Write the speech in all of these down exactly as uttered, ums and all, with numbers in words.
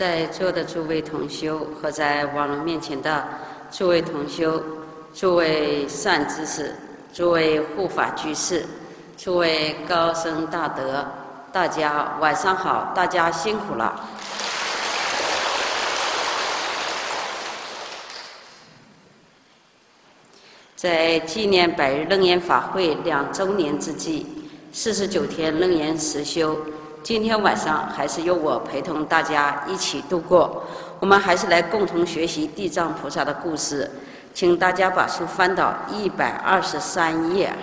在座的诸位同修和在网络面前的诸位同修、诸位善知识、诸位护法居士、诸位高僧大德，大家晚上好，大家辛苦了。在纪念百日楞严法会两周年之际，四十九天楞严实修，今天晚上还是由我陪同大家一起度过。我们还是来共同学习地藏菩萨的故事，请大家把书翻到一百二十三页。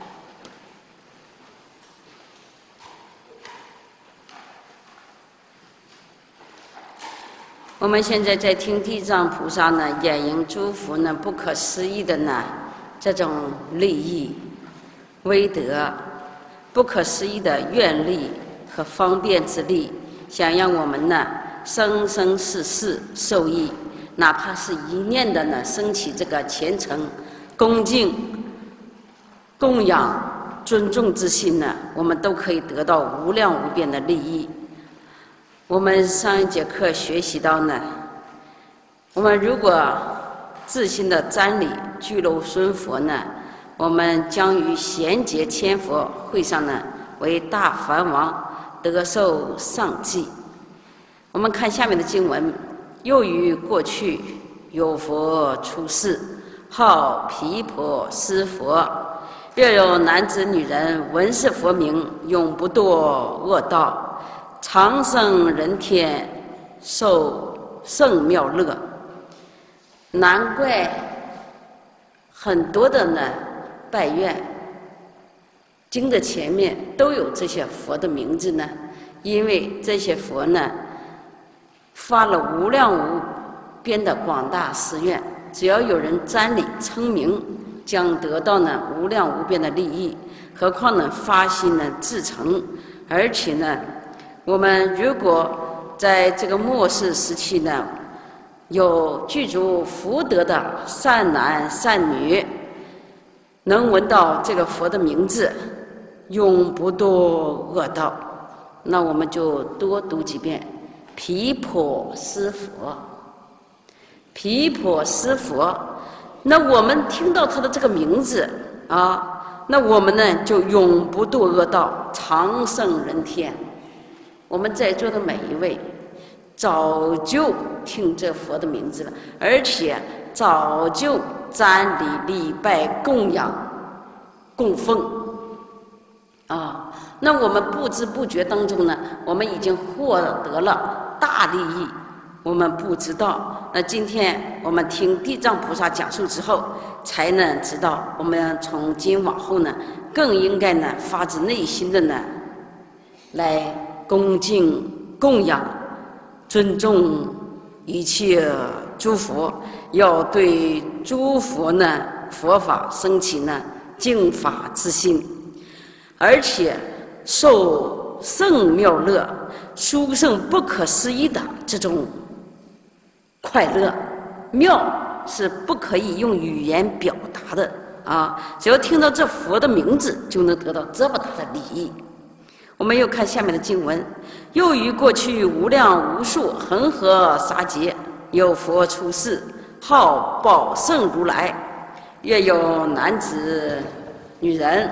我们现在在听地藏菩萨呢演绎诸佛呢不可思议的呢这种利益、威德，不可思议的愿力和方便之力，想让我们呢生生世世受益，哪怕是一念的呢升起这个虔诚、恭敬、供养、尊重之心呢，我们都可以得到无量无边的利益。我们上一节课学习到呢，我们如果自心的瞻礼具楼孙佛呢，我们将于贤劫千佛会上呢为大梵王，得受上记。我们看下面的经文：又于过去有佛出世，号毗婆尸佛，若有男子女人闻是佛名，永不堕恶道，长生人天，受胜妙乐。难怪很多的呢拜愿经的前面都有这些佛的名字呢，因为这些佛呢发了无量无边的广大誓愿，只要有人瞻礼称名，将得到呢无量无边的利益。何况呢发心呢至诚，而且呢我们如果在这个末世时期呢，有具足福德的善男善女，能闻到这个佛的名字，永不堕恶道，那我们就多读几遍毗婆尸佛。毗婆尸佛，那我们听到他的这个名字啊，那我们呢就永不堕恶道，长生人天。我们在座的每一位早就听这佛的名字了，而且早就瞻礼礼拜供养供奉啊，那我们不知不觉当中呢，我们已经获得了大利益，我们不知道。那今天我们听地藏菩萨讲述之后，才能知道我们从今往后呢，更应该呢发自内心的呢来恭敬供养尊重一切诸佛，要对诸佛呢佛法升起呢敬法之心，而且受胜妙乐，殊胜不可思议的这种快乐。妙是不可以用语言表达的啊，只要听到这佛的名字，就能得到这么大的利益。我们又看下面的经文：又于过去无量无数恒河沙劫，有佛出世，号宝胜如来，若有男子女人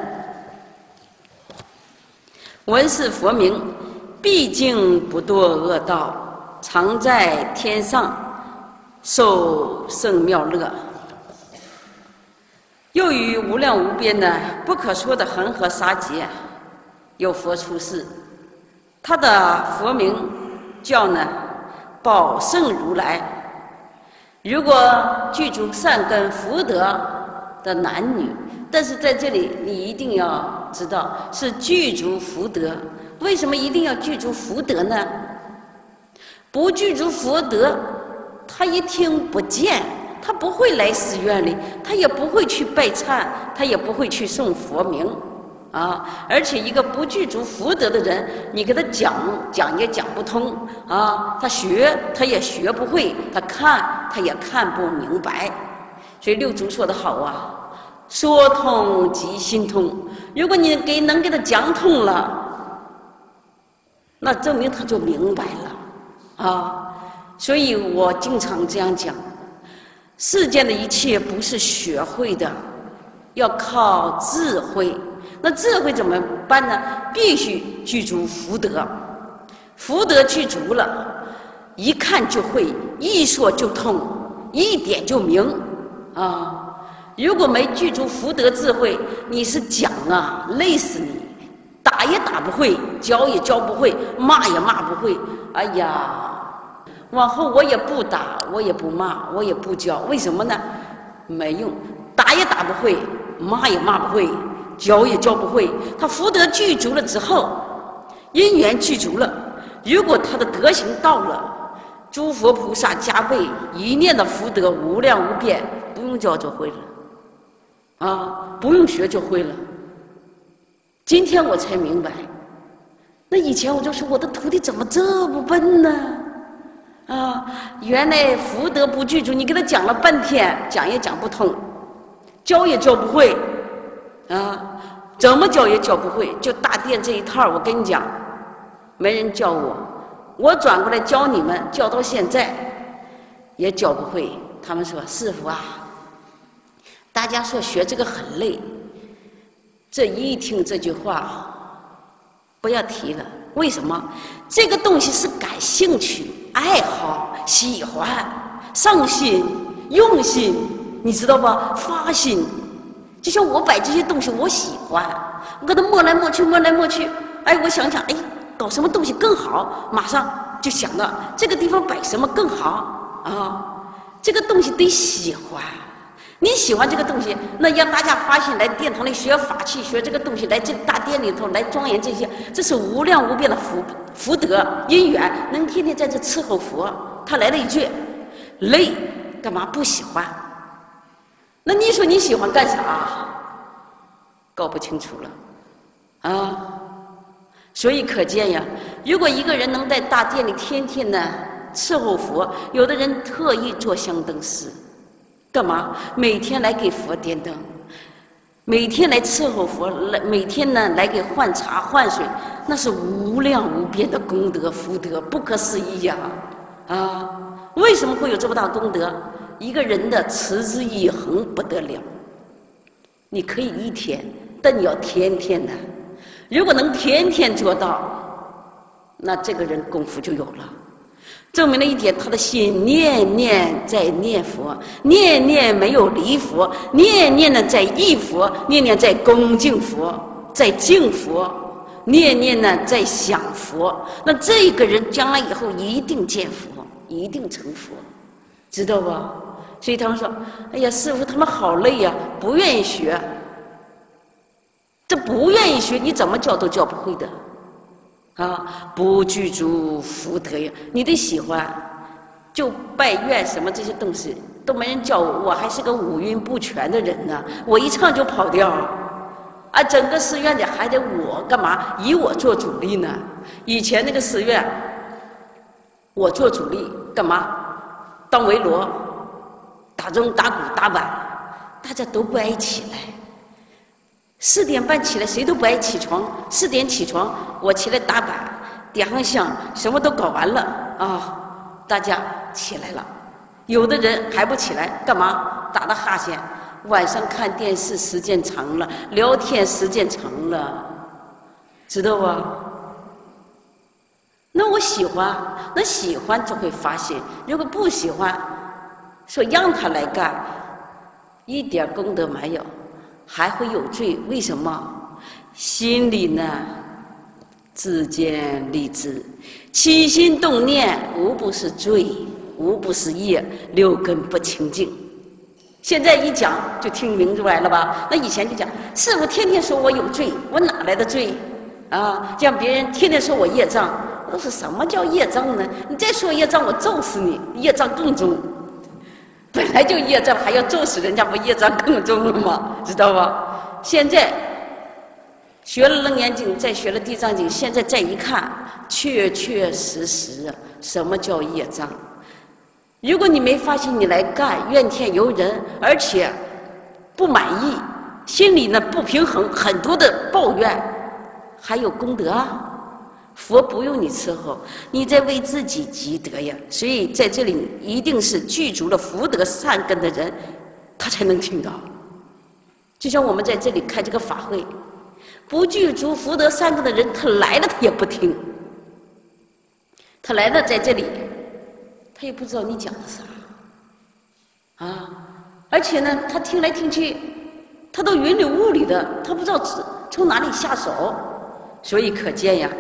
闻是佛名，毕竟不堕恶道，常在天上，受胜妙乐。又于无量无边的不可说的恒河沙劫，有佛出世，他的佛名叫呢宝胜如来。如果具足善根福德的男女，但是在这里你一定要知道是具足福德。为什么一定要具足福德呢？不具足福德，他一听不见，他不会来寺院里，他也不会去拜忏，他也不会去诵佛名啊。而且一个不具足福德的人，你给他讲讲也讲不通啊，他学他也学不会，他看他也看不明白。所以六祖说得好啊，说通即心通。如果你给能给他讲通了，那证明他就明白了啊。 所以我经常这样讲，世间的一切不是学会的，要靠智慧。那智慧怎么办呢？必须具足福德，福德具足了，一看就会，一说就通，一点就明啊！如果没具足福德智慧，你是讲啊，累死你，打也打不会，教也教不会，骂也骂不会。哎呀，往后我也不打，我也不骂，我也不教，为什么呢？没用，打也打不会，骂也骂不会，教也教不会。他福德具足了之后，因缘具足了，如果他的德行到了，诸佛菩萨加倍，一念的福德无量无边，不用教就会了啊，不用学就会了。今天我才明白，那以前我就说我的徒弟怎么这么笨呢？啊，原来福德不具足，你给他讲了半天，讲也讲不通，教也教不会，啊，怎么教也教不会。就大殿这一套，我跟你讲，没人教我，我转过来教你们，教到现在也教不会。他们说师父啊，大家说学这个很累，这一听这句话，不要提了。为什么？这个东西是感兴趣、爱好、喜欢、上心、用心，你知道吧？发心。就像我摆这些东西，我喜欢，我给它摸来摸去，摸来摸去。哎，我想想，哎，搞什么东西更好？马上就想到这个地方摆什么更好啊？这个东西得喜欢。你喜欢这个东西，那让大家发心来殿堂里学法器，学这个东西，来这大殿里头来庄严这些，这是无量无边的福福德因缘，能天天在这伺候佛。他来了一句累，干嘛不喜欢？那你说你喜欢干啥？搞不清楚了啊！所以可见呀，如果一个人能在大殿里天天呢伺候佛，有的人特意做香灯师。干嘛？每天来给佛点灯，每天来伺候佛，来每天呢来给换茶换水，那是无量无边的功德福德，不可思议呀！啊，为什么会有这么大功德？一个人的持之以恒不得了。你可以一天，但你要天天的。如果能天天做到，那这个人功夫就有了。证明了一点，他的心念念在念佛，念念没有离佛，念念呢在忆佛，念念在恭敬佛，在敬佛，念念呢在想佛。那这个人将来以后一定见佛，一定成佛，知道吧？所以他们说：“哎呀，师父他们好累呀，不愿意学。这不愿意学，你怎么教都教不会的。”啊，不具足福德呀！你得喜欢，就拜愿什么这些东西都没人教我，我还是个五音不全的人呢。我一唱就跑调，啊，整个寺院里还得我干嘛？以我做主力呢？以前那个寺院，我做主力干嘛？当维罗，打钟、打鼓、打板，大家都不爱起来。四点半起来，谁都不爱起床。四点起床，我起来打板、点上香，什么都搞完了啊！大家起来了，有的人还不起来，干嘛？打了哈欠。晚上看电视时间长了，聊天时间长了，知道吧？那我喜欢，那喜欢就会发现；如果不喜欢，说让他来干，一点功德没有。还会有罪，为什么？心里呢，自见立知，起心动念无不是罪，无不是业，六根不清净。现在一讲就听明白了吧？那以前就讲，师父天天说我有罪，我哪来的罪？啊，让别人天天说我业障，我说什么叫业障呢？你再说业障，我揍死你，业障更重。本来就业障，还要揍死人家，不业障更重了吗？知道吧？现在学了楞严经，再学了地藏经，现在再一看，确确实实什么叫业障。如果你没发现，你来干，怨天尤人，而且不满意，心里呢不平衡，很多的抱怨，还有功德啊？ 佛不用你伺候，你在为自己积德呀。所以在这里一定是具足了福德善根的人，他才能听到。就像我们在这里开这个法会，不具足福德善根的人，他来了他也不听。他来了在这里，他也不知道你讲的啥啊，而且呢，他听来听去，他都云里雾里的，他不知道从哪里下手。所以可见呀，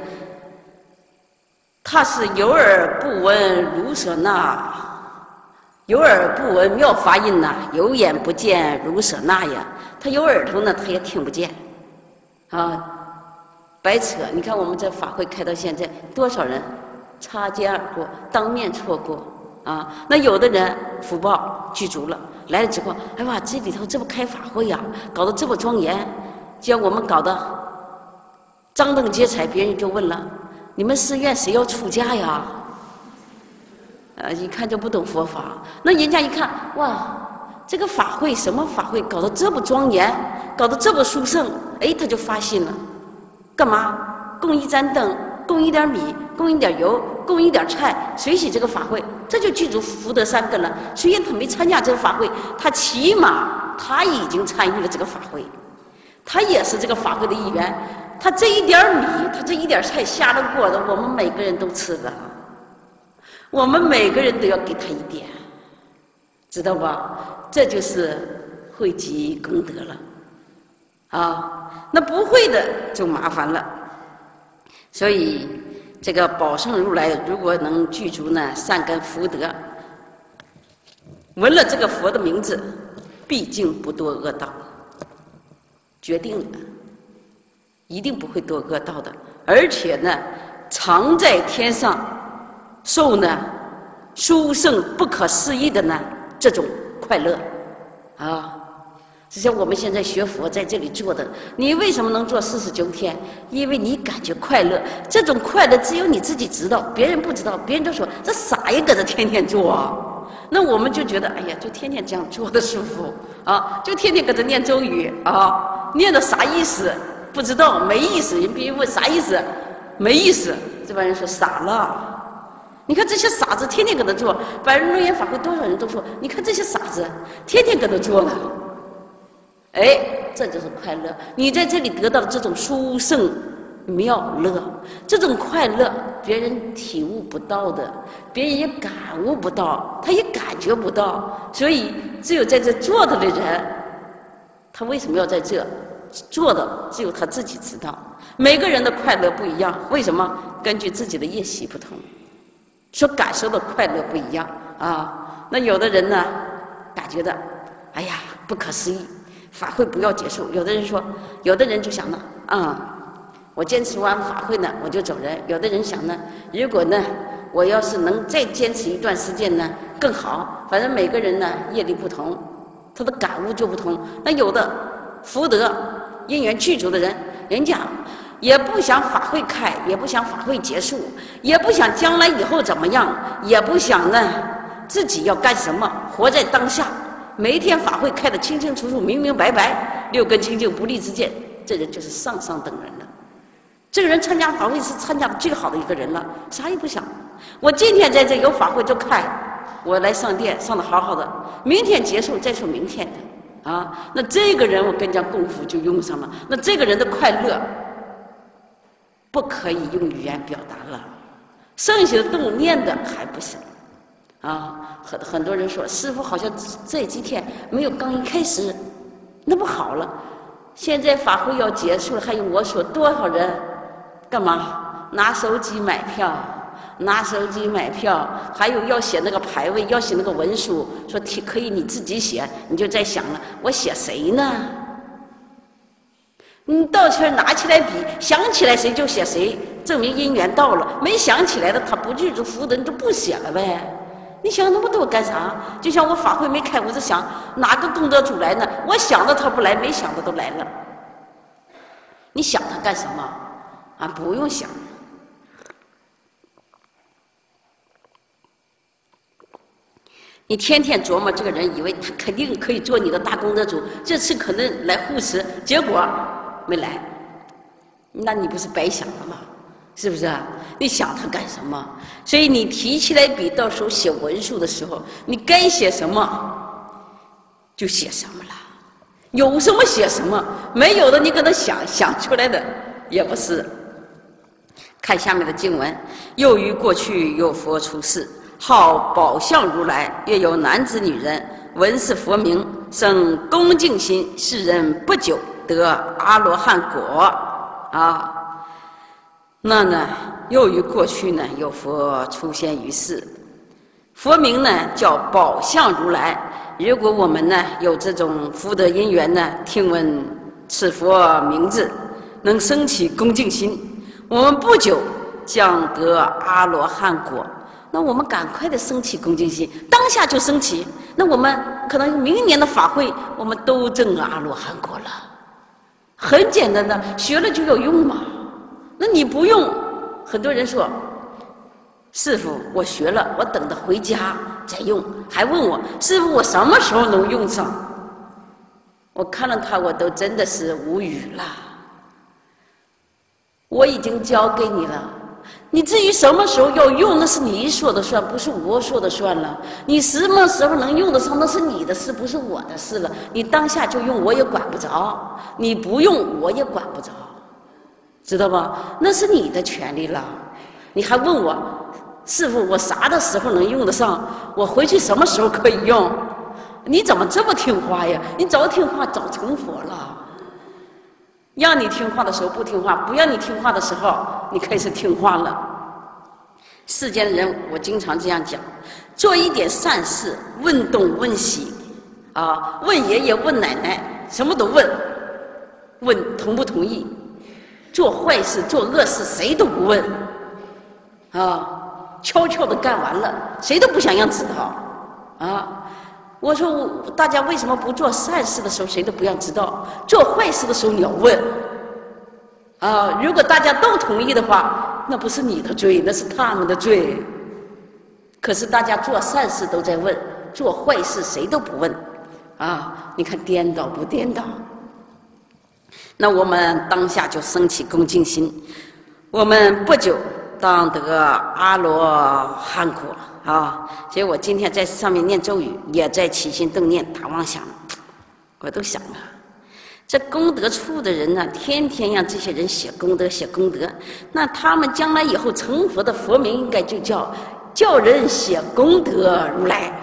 他是有耳不闻如舍那，有耳不闻妙法音呐，有眼不见如舍那呀。他有耳朵呢，他也听不见啊，白扯。你看我们这法会开到现在，多少人擦肩而过，当面错过啊。那有的人福报具足了，来了之后，哎呀，这里头这不开法会呀、啊，搞得这么庄严，就像我们搞得张灯结彩，别人就问了：你们寺院谁要出家呀？呃，一看就不懂佛法。那人家一看，哇，这个法会什么法会，搞得这么庄严，搞得这么殊胜，哎，他就发心了。干嘛？供一盏灯，供一点米，供一点油，供一点菜，随喜这个法会，这就具足福德善根了。虽然他没参加这个法会，他起码他已经参与了这个法会，他也是这个法会的一员。他这一点米，他这一点菜下了锅的，我们每个人都吃的，我们每个人都要给他一点，知道吧？这就是惠及功德了啊。那不会的就麻烦了。所以这个宝胜如来如果能具足呢善根福德，闻了这个佛的名字，毕竟不堕恶道，决定了，一定不会堕恶道的。而且呢，常在天上受呢殊胜不可思议的呢这种快乐啊。就像我们现在学佛在这里做的，你为什么能做四十九天？因为你感觉快乐，这种快乐只有你自己知道，别人不知道。别人都说这傻也搁这天天做啊，那我们就觉得哎呀，就天天这样做的舒服啊，就天天搁这念咒语啊，念的啥意思？不知道，没意思。人别人问啥意思，没意思，这帮人说傻了。你看这些傻子天天搁那做，百人论言法会多少人都说，你看这些傻子天天搁那做了。哎，这就是快乐。你在这里得到的这种殊胜妙乐，这种快乐别人体悟不到的，别人也感悟不到，他也感觉不到。所以只有在这做的的人，他为什么要在这做的，只有他自己知道。每个人的快乐不一样，为什么？根据自己的业习不同，所感受的快乐不一样啊。那有的人呢，感觉到哎呀不可思议，法会不要结束。有的人说，有的人就想呢，啊、嗯，我坚持完法会呢，我就走人。有的人想呢，如果呢，我要是能再坚持一段时间呢，更好。反正每个人呢，业力不同，他的感悟就不同。那有的福德因缘具足的人，人家也不想法会开，也不想法会结束，也不想将来以后怎么样，也不想呢自己要干什么，活在当下。每一天法会开得清清楚楚、明明白白，六根清净不立之见，这人就是上上等人了。这个人参加法会是参加的最好的一个人了，啥也不想。我今天在这有法会就开，我来上殿上得好好的，明天结束再说明天的啊。那这个人我跟你讲，功夫就用上了。那这个人的快乐不可以用语言表达了，剩下的动念的还不行。啊，很很多人说师父好像这几天没有刚一开始，那不好了。现在法会要结束了，还有我说多少人干嘛拿手机买票，拿手机买票，还有要写那个牌位，要写那个文书，说可以你自己写，你就在想了，我写谁呢？你到这儿拿起来笔，想起来谁就写谁，证明因缘到了。没想起来的，他不具足福德，你就不写了呗。你想那么多干啥？就像我法会没开，我就想哪个功德主来呢？我想的他不来，没想的都来了。你想他干什么？啊，不用想。你天天琢磨这个人，以为他肯定可以做你的大功德主，这次可能来护持，结果没来，那你不是白想了吗？ 是不是啊？你想它干什么？所以你提起来笔，到时候写文书的时候，你该写什么就写什么了，有什么写什么，没有的你跟他想想出来的也不是。看下面的经文：又于过去有佛出世，号宝相如来，月有男子女人，闻是佛名，生恭敬心，世人不久得阿罗汉果。啊，那呢，又于过去呢，有佛出现于世，佛名呢叫宝相如来。如果我们呢有这种福德因缘呢，听闻此佛名字，能升起恭敬心，我们不久将得阿罗汉果。那我们赶快的升起恭敬心，当下就升起。那我们可能明年的法会，我们都证阿罗汉果了。很简单的，学了就有用嘛。那你不用，很多人说，师父，我学了，我等着回家再用，还问我师父，我什么时候能用上？我看了他，我都真的是无语了。我已经教给你了，你至于什么时候要用，那是你说的算，不是我说的算了。你什么时候能用得上，那是你的事，不是我的事了。你当下就用，我也管不着；你不用，我也管不着，知道吧？那是你的权利了。你还问我，师父，我啥的时候能用得上？我回去什么时候可以用？你怎么这么听话呀？你早听话，早成佛了。让你听话的时候不听话，不让你听话的时候，你开始听话了。世间的人，我经常这样讲：做一点善事，问东问西，啊，问爷爷，问奶奶，什么都问，问同不同意。做坏事、做恶事，谁都不问，啊，悄悄的干完了，谁都不想让知道，啊。我说我大家为什么不做善事的时候谁都不让知道，做坏事的时候你要问啊？如果大家都同意的话，那不是你的罪，那是他们的罪。可是大家做善事都在问，做坏事谁都不问啊！你看颠倒不颠倒？那我们当下就升起恭敬心，我们不久当得阿罗汉果。啊，所以我今天在上面念咒语，也在起心动念打妄想，我都想了，这功德处的人呢，天天让这些人写功德，写功德，那他们将来以后成佛的佛名应该就叫叫人写功德如来。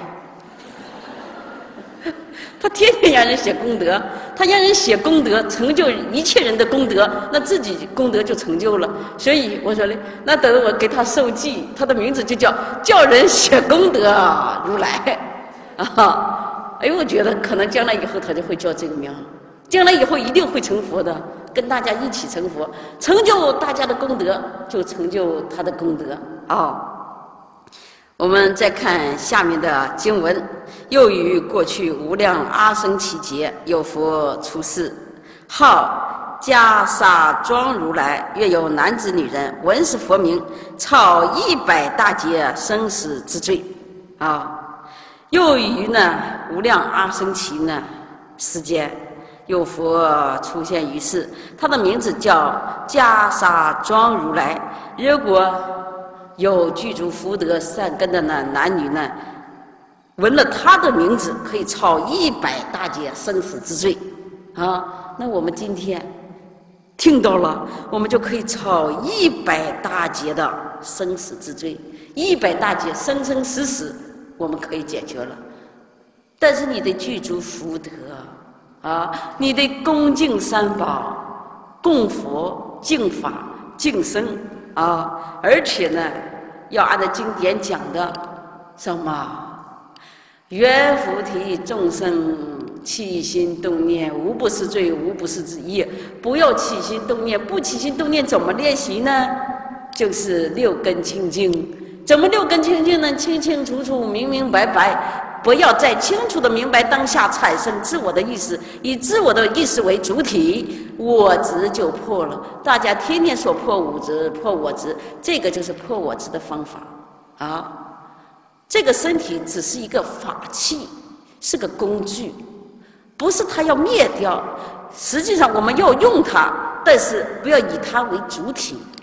他天天让人写功德，他让人写功德，成就一切人的功德，那自己功德就成就了。所以我说嘞，那等我给他授记，他的名字就叫叫人写功德如来啊！哎，我觉得可能将来以后他就会叫这个名，将来以后一定会成佛的，跟大家一起成佛，成就大家的功德，就成就他的功德啊。哦，我们再看下面的经文：又于过去无量阿僧祇劫，有佛出世，号袈裟庄如来，月有男子女人，闻是佛名，超一百大劫生死之罪。啊，又于呢无量阿僧祇呢时间，有佛出现于世，他的名字叫袈裟庄如来。如果有具足福德善根的呢男女呢，闻了他的名字，可以超一百大劫生死之罪啊！那我们今天听到了，我们就可以超一百大劫的生死之罪，一百大劫生生死死，我们可以解决了。但是你得具足福德啊，你得恭敬三宝，供佛、敬法、敬僧啊，而且呢，要按照经典讲的什么？愿菩提众生起心动念，无不是罪，无不是之意。不要起心动念，不起心动念怎么练习呢？就是六根清净。怎么六根清净呢？清清楚楚，明明白白。不要在清楚的明白当下产生自我的意识，以自我的意识为主体，我执就破了。大家天天说破我执，破我执，这个就是破我执的方法啊。这个身体只是一个法器，是个工具，不是它要灭掉。实际上我们要用它，但是不要以它为主体。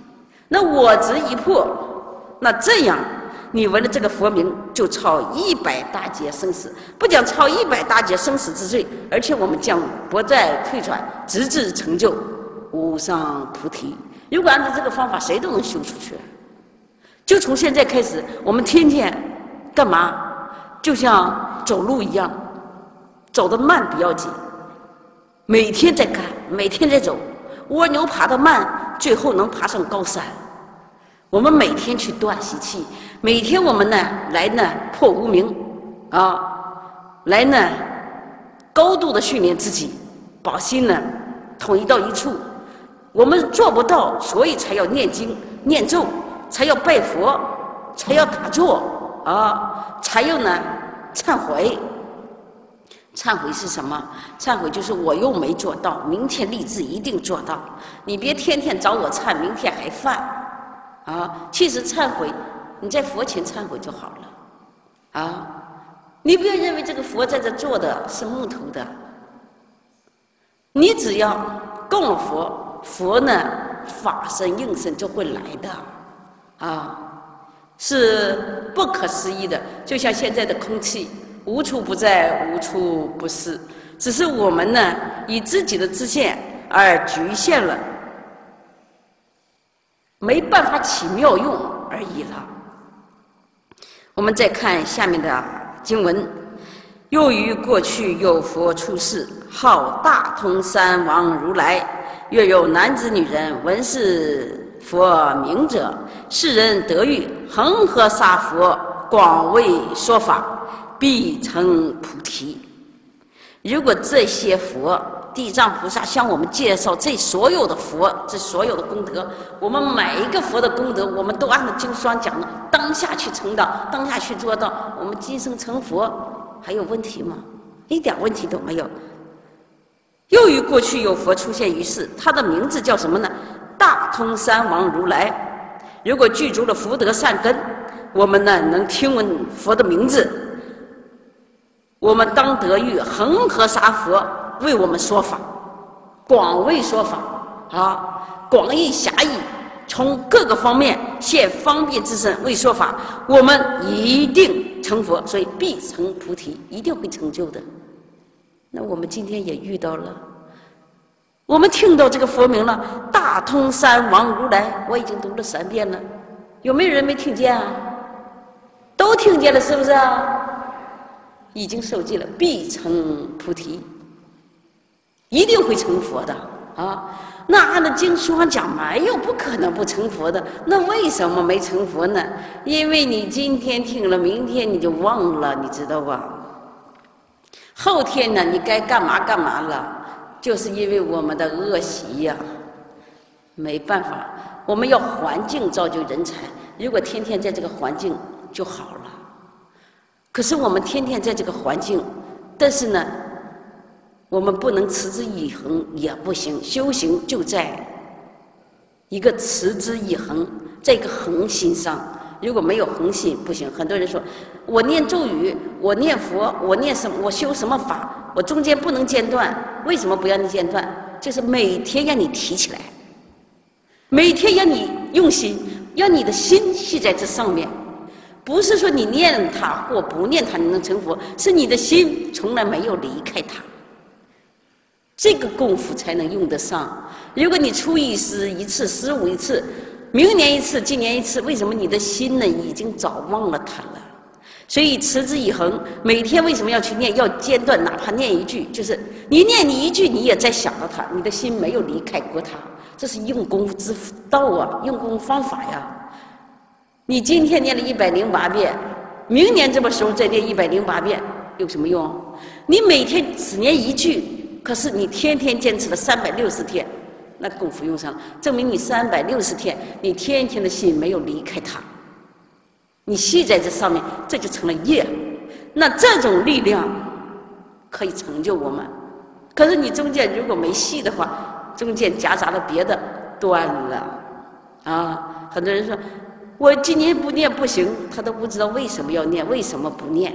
那我执一破，那这样你闻了这个佛名，就超一百大劫生死，不讲超一百大劫生死之罪，而且我们将不再退转，直至成就无上菩提。如果按照这个方法，谁都能修出去。就从现在开始，我们天天干嘛？就像走路一样，走得慢不要紧，每天在干，每天在走。蜗牛爬得慢，最后能爬上高山。我们每天去断习气，每天我们呢来呢破无明啊，来呢高度的训练自己，把心呢统一到一处。我们做不到，所以才要念经念咒，才要拜佛，才要打坐啊，才要呢忏悔。忏悔是什么？忏悔就是我又没做到，明天立志一定做到。你别天天找我忏，明天还犯啊！其实忏悔，你在佛前忏悔就好了啊！你不要认为这个佛在这坐的是木头的，你只要供了佛，佛呢法身应身就会来的啊，是不可思议的。就像现在的空气。无处不在，无处不是，只是我们呢以自己的知见而局限了，没办法起妙用而已了。我们再看下面的经文：又于过去有佛出世，号大通三王如来。若有男子女人闻是佛名者，世人得遇恒河沙佛，广为说法，必成菩提。如果这些佛，地藏菩萨向我们介绍这所有的佛，这所有的功德，我们每一个佛的功德，我们都按照经书上讲的，当下去成道，当下去做到，我们今生成佛，还有问题吗？一点问题都没有。又于过去有佛出现于世，他的名字叫什么呢？大通三王如来。如果具足了福德善根，我们呢能听闻佛的名字，我们当得遇恒河沙佛为我们说法，广为说法啊，广义狭义，从各个方面现方便之身为说法，我们一定成佛，所以必成菩提，一定会成就的。那我们今天也遇到了，我们听到这个佛名了，大通三王如来，我已经读了三遍了，有没有人没听见啊？都听见了，是不是啊？已经受记了，必成菩提，一定会成佛的啊！那按照经书上讲，没有不可能不成佛的。那为什么没成佛呢？因为你今天听了，明天你就忘了，你知道吧？后天呢，你该干嘛干嘛了，就是因为我们的恶习呀、啊，没办法，我们要环境造就人才。如果天天在这个环境就好了。可是我们天天在这个环境，但是呢，我们不能持之以恒也不行。修行就在一个持之以恒，在一个恒心上。如果没有恒心，不行。很多人说，我念咒语，我念佛，我念什么，我修什么法，我中间不能间断。为什么不让你间断？就是每天让你提起来，每天让你用心，让你的心系在这上面。不是说你念它或不念它你能成佛，是你的心从来没有离开它，这个功夫才能用得上。如果你初一十一次，十五一次，明年一次，今年一次，为什么你的心呢已经早忘了它了？所以持之以恒，每天为什么要去念？要间断，哪怕念一句，就是你念你一句，你也在想到它，你的心没有离开过它。这是用功之道啊，用功方法呀。你今天念了一百零八遍，明年这个时候再念一百零八遍，有什么用？你每天只念一句，可是你天天坚持了三百六十天，那功夫用上了，证明你三百六十天，你天天的心没有离开它，你系在这上面，这就成了业。那这种力量可以成就我们。可是你中间如果没系的话，中间夹杂了别的，断了啊！很多人说，我今年不念不行，他都不知道为什么要念，为什么不念。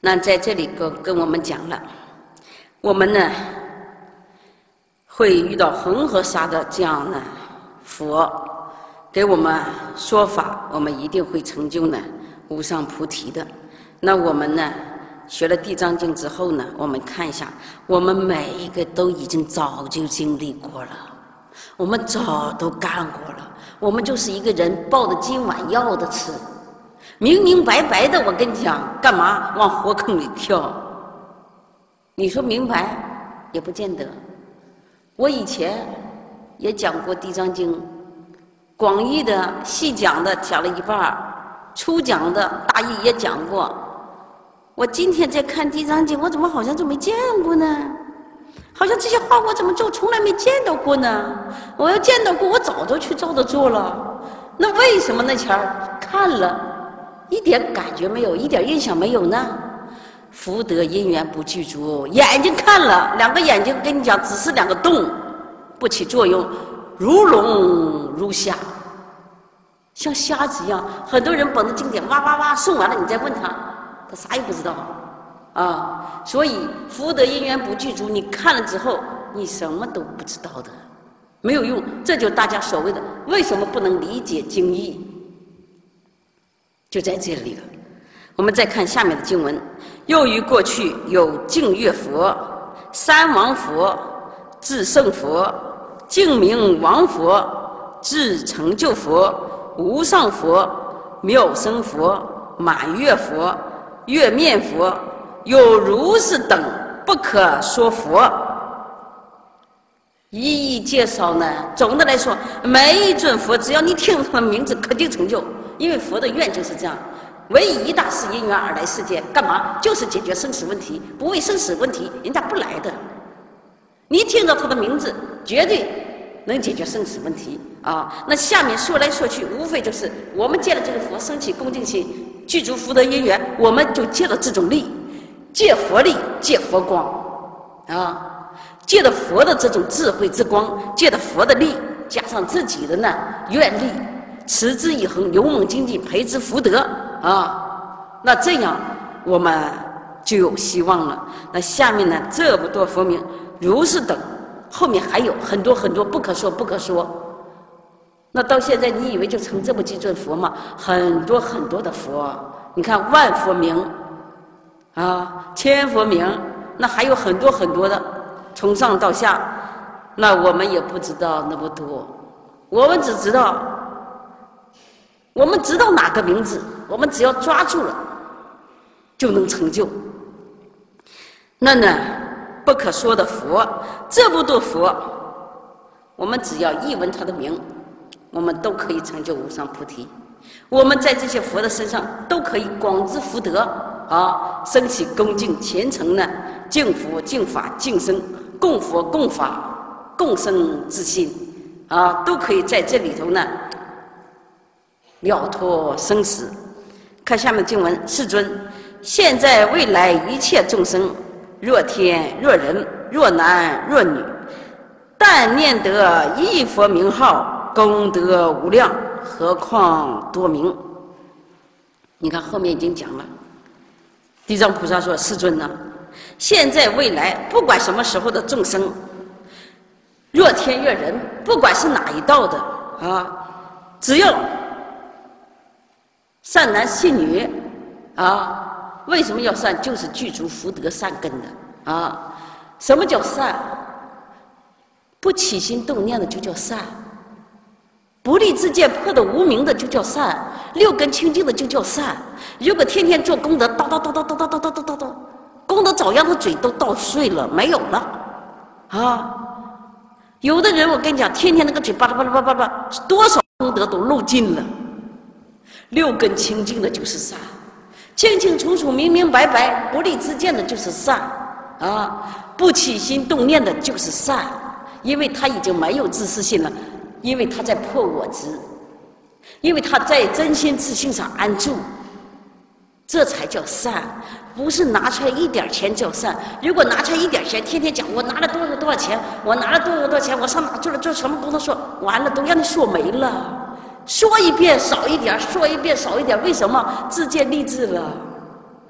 那在这里跟跟我们讲了，我们呢会遇到恒河沙的这样的佛给我们说法，我们一定会成就呢无上菩提的。那我们呢学了地藏经之后呢，我们看一下，我们每一个都已经早就经历过了，我们早都干过了，我们就是一个人抱着今晚要的吃，明明白白的。我跟你讲，干嘛往火坑里跳？你说明白也不见得。我以前也讲过地藏经，广义的细讲的讲了一半，初讲的大意也讲过。我今天在看地藏经，我怎么好像就没见过呢？好像这些话我怎么就从来没见到过呢？我要见到过，我早就去照着做了。那为什么那前儿看了一点感觉没有，一点印象没有呢？福德因缘不具足，眼睛看了，两个眼睛跟你讲只是两个洞，不起作用，如聋如瞎，像瞎子一样。很多人捧着经典哇哇哇送完了，你再问他，他啥也不知道啊。所以福德因缘不具足，你看了之后你什么都不知道的，没有用。这就大家所谓的为什么不能理解经义，就在这里了。我们再看下面的经文，又于过去有净月佛、三王佛、至圣佛、净明王佛、至成就佛、无上佛、妙生佛、满月佛、月面佛，有如是等不可说佛。一一介绍呢，总的来说，每一尊佛只要你听他的名字，肯定成就，因为佛的愿就是这样。唯以一大事因缘而来世间，干嘛？就是解决生死问题。不为生死问题，人家不来的。你听到他的名字，绝对能解决生死问题啊！那下面说来说去，无非就是我们见了这个佛，升起恭敬心，具足福德因缘，我们就借了这种力，借佛力，借佛光啊，借了佛的这种智慧之光，借了佛的力，加上自己的呢愿力，持之以恒，勇猛精进，培之福德。啊，那这样我们就有希望了。那下面呢，这么多佛名如是等，后面还有很多很多不可说不可说。那到现在你以为就成这么几尊佛吗？很多很多的佛，你看万佛名啊，千佛名，那还有很多很多的，从上到下，那我们也不知道那么多，我们只知道。我们知道哪个名字，我们只要抓住了，就能成就。那呢，不可说的佛，这么多佛，我们只要一闻他的名，我们都可以成就无上菩提。我们在这些佛的身上都可以广知福德啊，升起恭敬虔诚呢，敬佛敬法敬僧，供佛供法共生之心啊，都可以在这里头呢了脱生死。看下面经文，世尊，现在未来一切众生，若天若人，若男若女，但念得一佛名号，功德无量，何况多名。你看后面已经讲了，地藏菩萨说，世尊呢、啊，现在未来不管什么时候的众生，若天若人，不管是哪一道的啊，只要善男信女啊，为什么要善？就是具足福德善根的啊。什么叫善？不起心动念的就叫善，不立志见破的无明的就叫善，六根清净的就叫善。如果天天做功德，叨叨叨叨叨叨叨叨叨叨叨，功德早让他嘴都叨碎了，没有了啊。有的人我跟你讲，天天那个嘴巴拉巴拉巴拉巴拉，多少功德都漏尽了。六根清净的就是善，清清楚楚明明白白不立志见的就是善啊，不起心动念的就是善，因为他已经没有自私心了，因为他在破我执，因为他在真心自性上安住，这才叫善。不是拿出来一点钱叫善。如果拿出来一点钱，天天讲我拿了多少多少钱，我拿了多少多少钱，我上哪做了做什么工作，说完了都让你说没了。说一遍少一点，说一遍少一点，为什么？自见立志了，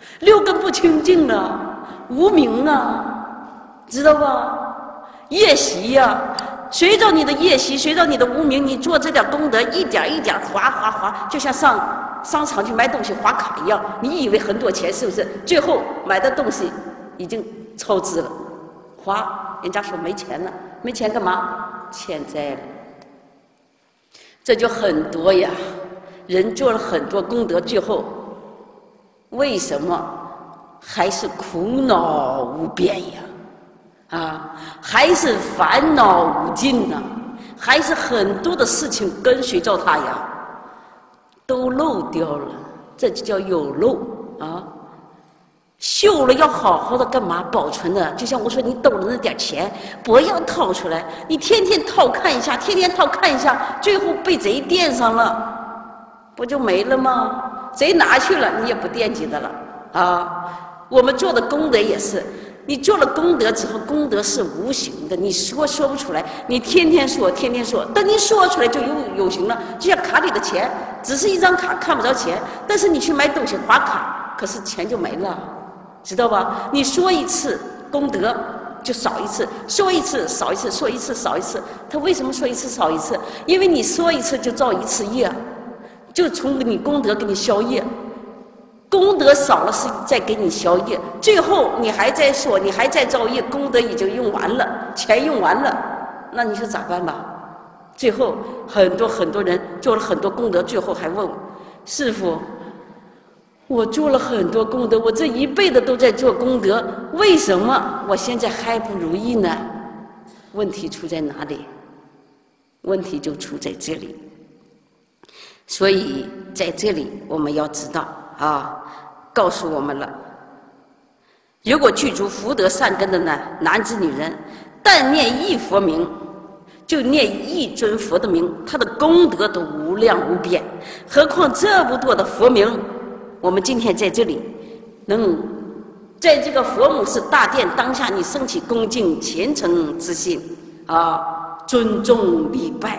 六根不清净了，无明啊，知道吧？业习呀、啊，随着你的业习，随着你的无明，你做这点功德，一点一点划划划，就像上商场去买东西划卡一样，你以为很多钱是不是？最后买的东西已经超支了，划，人家说没钱了，没钱干嘛？欠债了。这就很多呀，人做了很多功德，最后为什么还是苦恼无边呀？啊，还是烦恼无尽呐、啊，还是很多的事情跟随着他呀，都漏掉了，这就叫有漏啊。修了要好好的干嘛？保存的，就像我说，你兜了那点钱，不要掏出来，你天天掏看一下，天天掏看一下，最后被贼垫上了，不就没了吗？贼拿去了，你也不惦记的了啊。我们做的功德也是。你做了功德之后，功德是无形的，你说说不出来，你天天说，天天说，等你说出来就有有形了。就像卡里的钱，只是一张卡，看不着钱，但是你去买东西划卡，可是钱就没了，知道吧？你说一次功德就少一次，说一次少一次，说一次少一次。他为什么说一次少一次？因为你说一次就造一次业，就从你功德给你消业。功德少了是在给你消业，最后你还在说，你还在造业，功德已经用完了，钱用完了，那你说咋办吧？最后很多很多人做了很多功德，最后还问我师父，我做了很多功德，我这一辈子都在做功德，为什么我现在还不如意呢？问题出在哪里？问题就出在这里。所以在这里我们要知道啊，告诉我们了，如果具足福德善根的呢，男子女人，但念一佛名，就念一尊佛的名，他的功德都无量无边。何况这么多的佛名，我们今天在这里，能在这个佛母寺大殿当下，你升起恭敬虔诚之心啊，尊重礼拜，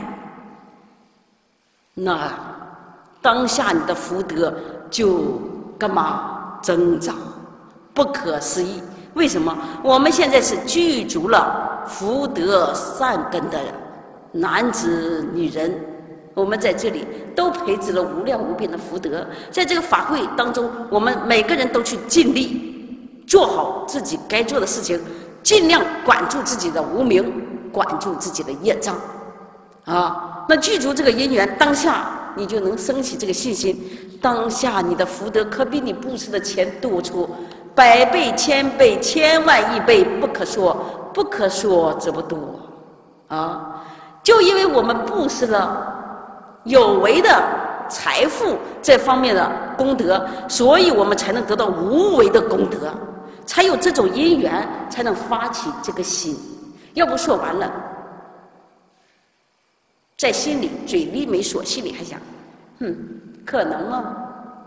那当下你的福德就干嘛增长，不可思议。为什么？我们现在是具足了福德善根的男子女人，我们在这里都培植了无量无边的福德。在这个法会当中，我们每个人都去尽力做好自己该做的事情，尽量管住自己的无明，管住自己的业障啊。那具足这个因缘，当下你就能升起这个信心，当下你的福德可比你布施的钱多出百倍、千倍、千万亿倍，不可说，不可说这么多啊！就因为我们布施了有为的财富这方面的功德，所以我们才能得到无为的功德，才有这种因缘，才能发起这个心。要不说完了，在心里嘴里没说，心里还想，哼，可能吗？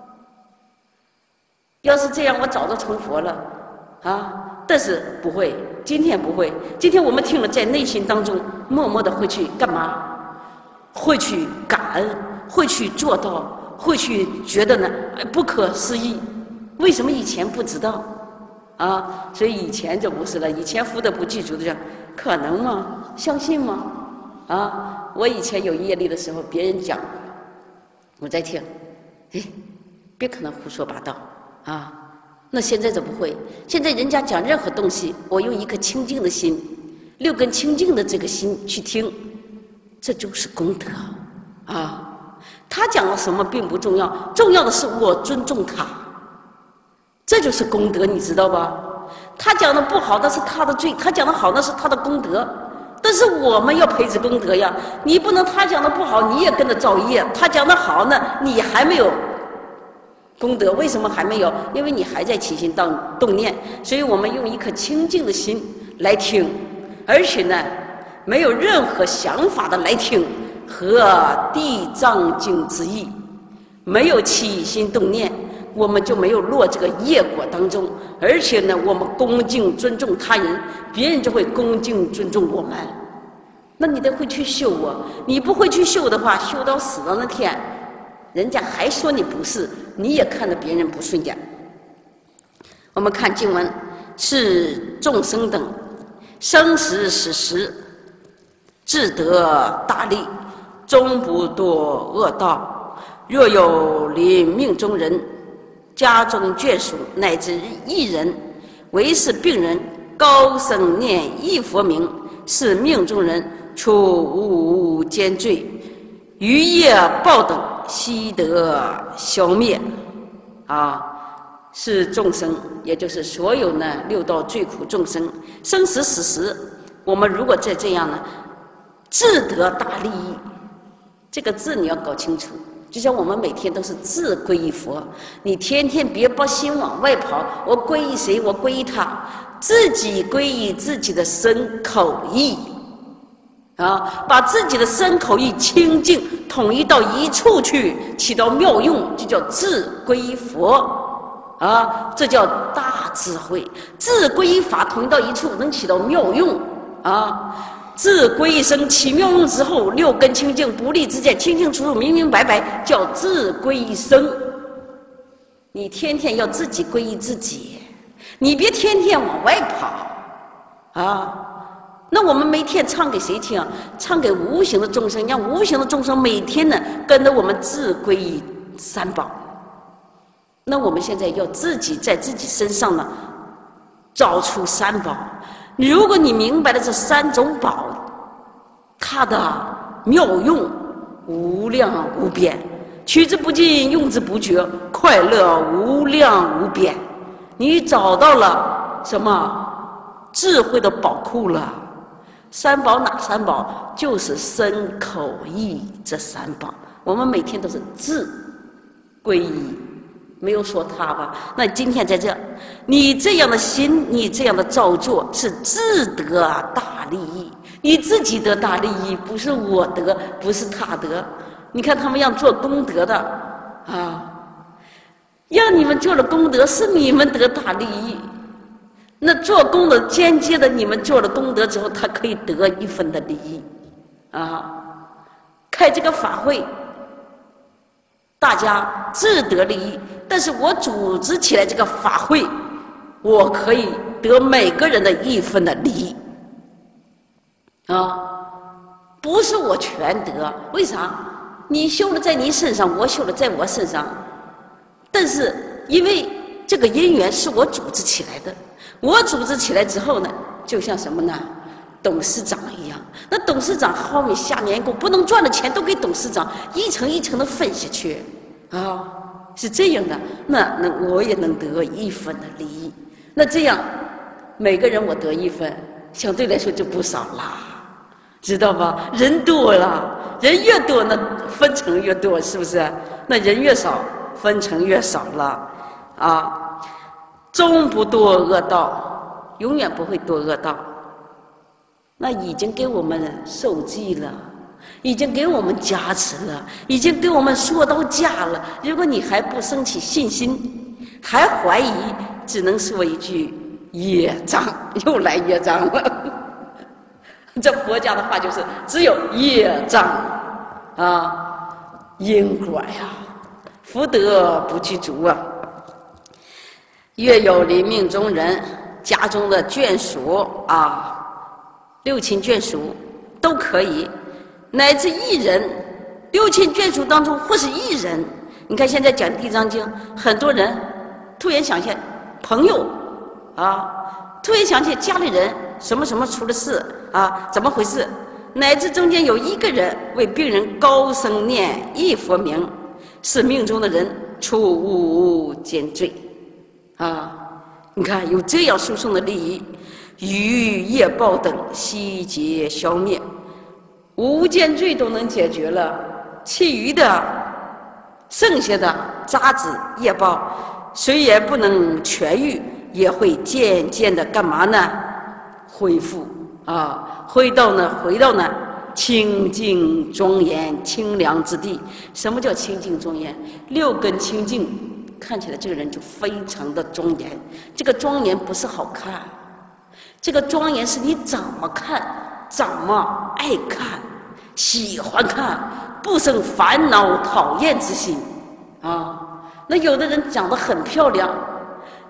要是这样，我早就成佛了啊！但是不会，今天不会。今天我们听了，在内心当中默默的会去干嘛？会去感恩，会去做到，会去觉得呢，不可思议。为什么以前不知道啊？所以以前就不是了。以前福德不具足的人，可能吗？相信吗？啊！我以前有业力的时候，别人讲，我在听，哎，别可能胡说八道啊！那现在怎么会？现在人家讲任何东西，我用一颗清净的心，六根清净的这个心去听，这就是功德啊！他讲了什么并不重要，重要的是我尊重他，这就是功德，你知道吧？他讲的不好，那是他的罪；他讲的好，那是他的功德。但是我们要培植功德呀，你不能他讲的不好，你也跟着造业；他讲的好呢，你还没有功德。为什么还没有？因为你还在起心动动念。所以我们用一颗清净的心来听，而且呢，没有任何想法的来听，合地藏经之意，没有起心动念，我们就没有落这个业果当中。而且呢，我们恭敬尊重他人，别人就会恭敬尊重我们。那你得会去修啊！你不会去修的话，修到死的那天，人家还说你不是，你也看着别人不顺眼。 我们看经文，是众生等生死死时，自得大利，终不堕恶道。若有临命中人，家中眷属乃至一人，为是病人，高声念一佛名，是命中人，出无间罪，余业报等，悉得消灭。啊，是众生，也就是所有呢六道最苦众生，生死死时，我们如果再这样呢，自得大利益。这个字你要搞清楚，就像我们每天都是自皈依佛，你天天别把心往外跑，我皈依谁？我皈依他，自己皈依自己的身口意。啊，把自己的身口意清净统一到一处去，起到妙用，就叫自皈依佛。啊，这叫大智慧。自皈依法统一到一处，能起到妙用。啊，自皈依生起妙用之后，六根清净，不立之见，清清楚楚，明明白白，叫自皈依生。你天天要自己皈依自己，你别天天往外跑。啊。那我们每天唱给谁听？唱给无形的众生，让无形的众生每天呢跟着我们自皈依三宝。那我们现在要自己在自己身上呢找出三宝。如果你明白了这三种宝，它的妙用无量无边，取之不尽，用之不绝，快乐无量无边。你找到了什么智慧的宝库了？三宝哪三宝？就是身口意这三宝。我们每天都是自皈依，没有说他吧？那今天在这，你这样的心，你这样的造作，是自得大利益。你自己得大利益，不是我得，不是他得。你看他们让做功德的啊，让你们做了功德，是你们得大利益。那做功德间接的，你们做了功德之后，他可以得一分的利益，啊，开这个法会，大家自得利益。但是我组织起来这个法会，我可以得每个人的一分的利益，啊，不是我全得。为啥？你修了在你身上，我修了在我身上，但是因为这个因缘是我组织起来的。我组织起来之后呢，就像什么呢？董事长一样。那董事长后面下面工不能赚的钱都给董事长一层一层的分下去，啊，是这样的。那那我也能得一分的利益。那这样每个人我得一分，相对来说就不少啦，知道吧？人多了，人越多那分成越多，是不是？那人越少，分成越少了，啊。终不堕恶道，永远不会堕恶道。那已经给我们受记了，已经给我们加持了，已经给我们说到家了。如果你还不升起信心，还怀疑，只能说一句业障，又来业障了。这佛家的话就是只有业障啊，因果呀，福德不具足啊。月有临命中人，家中的眷属啊，六亲眷属都可以，乃至一人，六亲眷属当中或是一人。你看现在讲《地藏经》，很多人突然想起朋友啊，突然想起家里人什么什么出了事啊，怎么回事？乃至中间有一个人为病人高声念一佛名，是命中的人，出无间罪。啊，你看有这样殊胜的利益，余业报等悉皆消灭，无间罪都能解决了，其余的剩下的渣子业报，虽然不能痊愈，也会渐渐的干嘛呢？恢复啊，回到呢，回到呢清净庄严清凉之地。什么叫清净庄严？六根清净。看起来这个人就非常的庄严，这个庄严不是好看，这个庄严是你怎么看，怎么爱看，喜欢看，不生烦恼讨厌之心啊。那有的人长得很漂亮，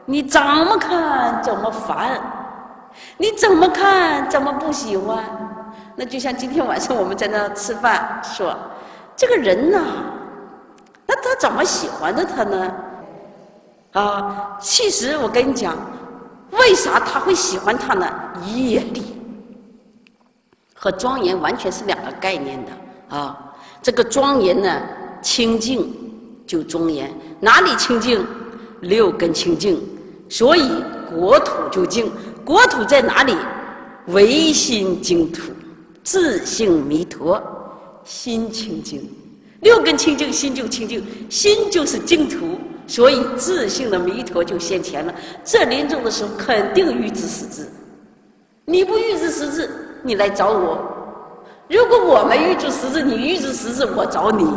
你怎么看怎么烦，你怎么看怎么不喜欢。那就像今天晚上我们在那吃饭说，这个人呐、啊，那他怎么喜欢的他呢？啊，其实我跟你讲，为啥他会喜欢他呢？业力和庄严完全是两个概念的啊。这个庄严呢，清净就庄严，哪里清净？六根清净，所以国土就净。国土在哪里？唯心净土，自性弥陀，心清净。六根清净，心就清净，心就是净土，所以自性的弥陀就现前了。这临终的时候肯定欲知实质，你不欲知实质，你来找我；如果我没欲知实质，你欲知实质，我找你。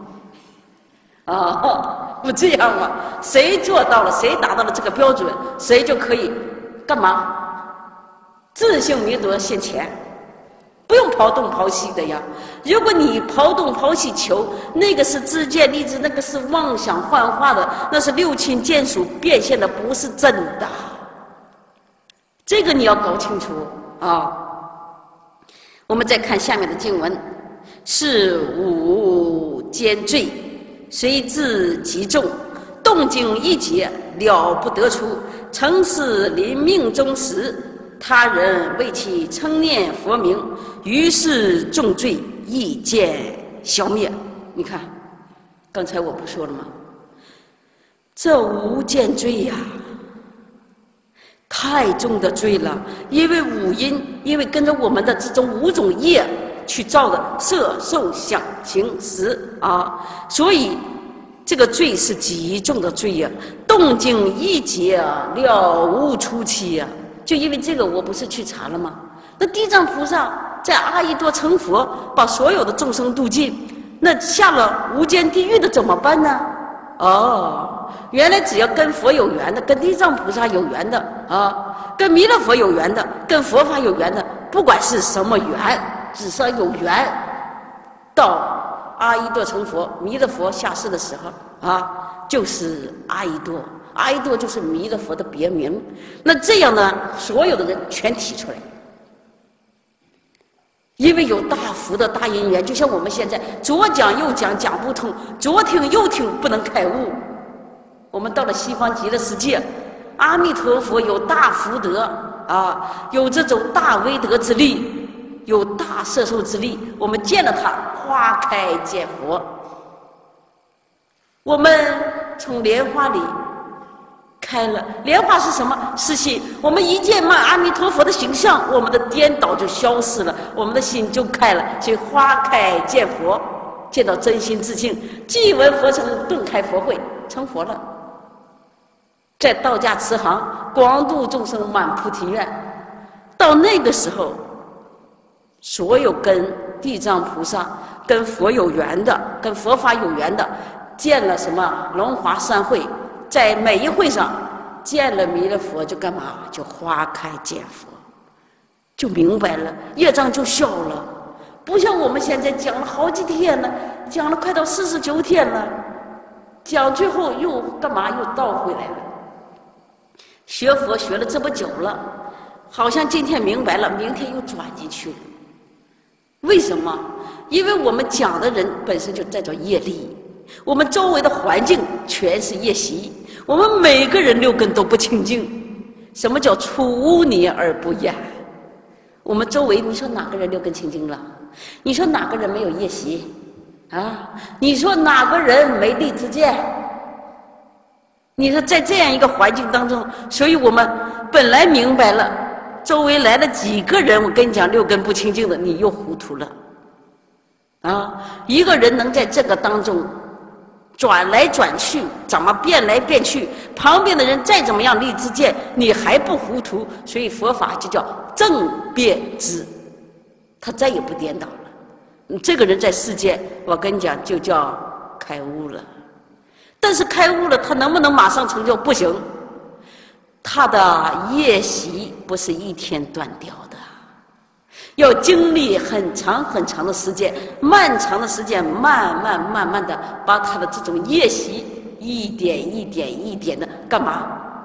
啊，不这样吗？谁做到了，谁达到了这个标准，谁就可以干嘛？自性弥陀现前，不用刨洞刨隙的呀。如果你刨洞刨隙求，那个是自见立志，那个是妄想幻化的，那是六亲眷属变现的，不是真的。这个你要搞清楚啊。我们再看下面的经文：是无间罪，虽至极重，动静一解，了不得出。曾是临命终时，他人为其称念佛名，于是重罪一见消灭。你看，刚才我不说了吗？这无间罪呀、啊，太重的罪了。因为五阴，因为跟着我们的这种五种业去造的色受想行识啊，所以这个罪是极重的罪呀、啊。动静一解了无出期呀、啊。就因为这个，我不是去查了吗？那地藏菩萨在阿逸多成佛，把所有的众生度尽，那下了无间地狱的怎么办呢？哦，原来只要跟佛有缘的，跟地藏菩萨有缘的啊，跟弥勒佛有缘的，跟佛法有缘的，不管是什么缘，只是有缘，到阿逸多成佛，弥勒佛下世的时候啊，就是阿逸多。阿逸多就是弥勒佛的别名。那这样呢，所有的人全提出来，因为有大福的大因缘。就像我们现在左讲右讲讲不通，左听右听不能开悟。我们到了西方极乐世界，阿弥陀佛有大福德啊，有这种大威德之力，有大摄受之力。我们见了他，花开见佛。我们从莲花里开了，莲花是什么？是心。我们一见阿弥陀佛的形象，我们的颠倒就消失了，我们的心就开了。所以花开见佛，见到真心自性，即闻佛声，顿开佛慧，成佛了。在道家慈航，广度众生，满菩提愿。到那个时候，所有跟地藏菩萨、跟佛有缘的、跟佛法有缘的，见了什么龙华三会。在每一会上见了弥勒佛，就干嘛？就花开见佛，就明白了，业障就消了。不像我们现在讲了好几天了，讲了快到四十九天了，讲最后又干嘛？又倒回来了。学佛学了这么久了，好像今天明白了，明天又转进去了。为什么？因为我们讲的人本身就带着业力。我们周围的环境全是业习，我们每个人六根都不清净。什么叫出污泥而不染？我们周围，你说哪个人六根清净了？你说哪个人没有业习？啊？你说哪个人没利之见？你说在这样一个环境当中，所以我们本来明白了，周围来了几个人，我跟你讲，六根不清净的，你又糊涂了。啊，一个人能在这个当中转来转去，怎么变来变去？旁边的人再怎么样立之见，你还不糊涂，所以佛法就叫正变之，他再也不颠倒了。这个人在世间，我跟你讲，就叫开悟了。但是开悟了，他能不能马上成就？不行，他的业习不是一天断掉的，要经历很长很长的时间，漫长的时间，慢慢慢慢的把他的这种业习一点一点一点的干嘛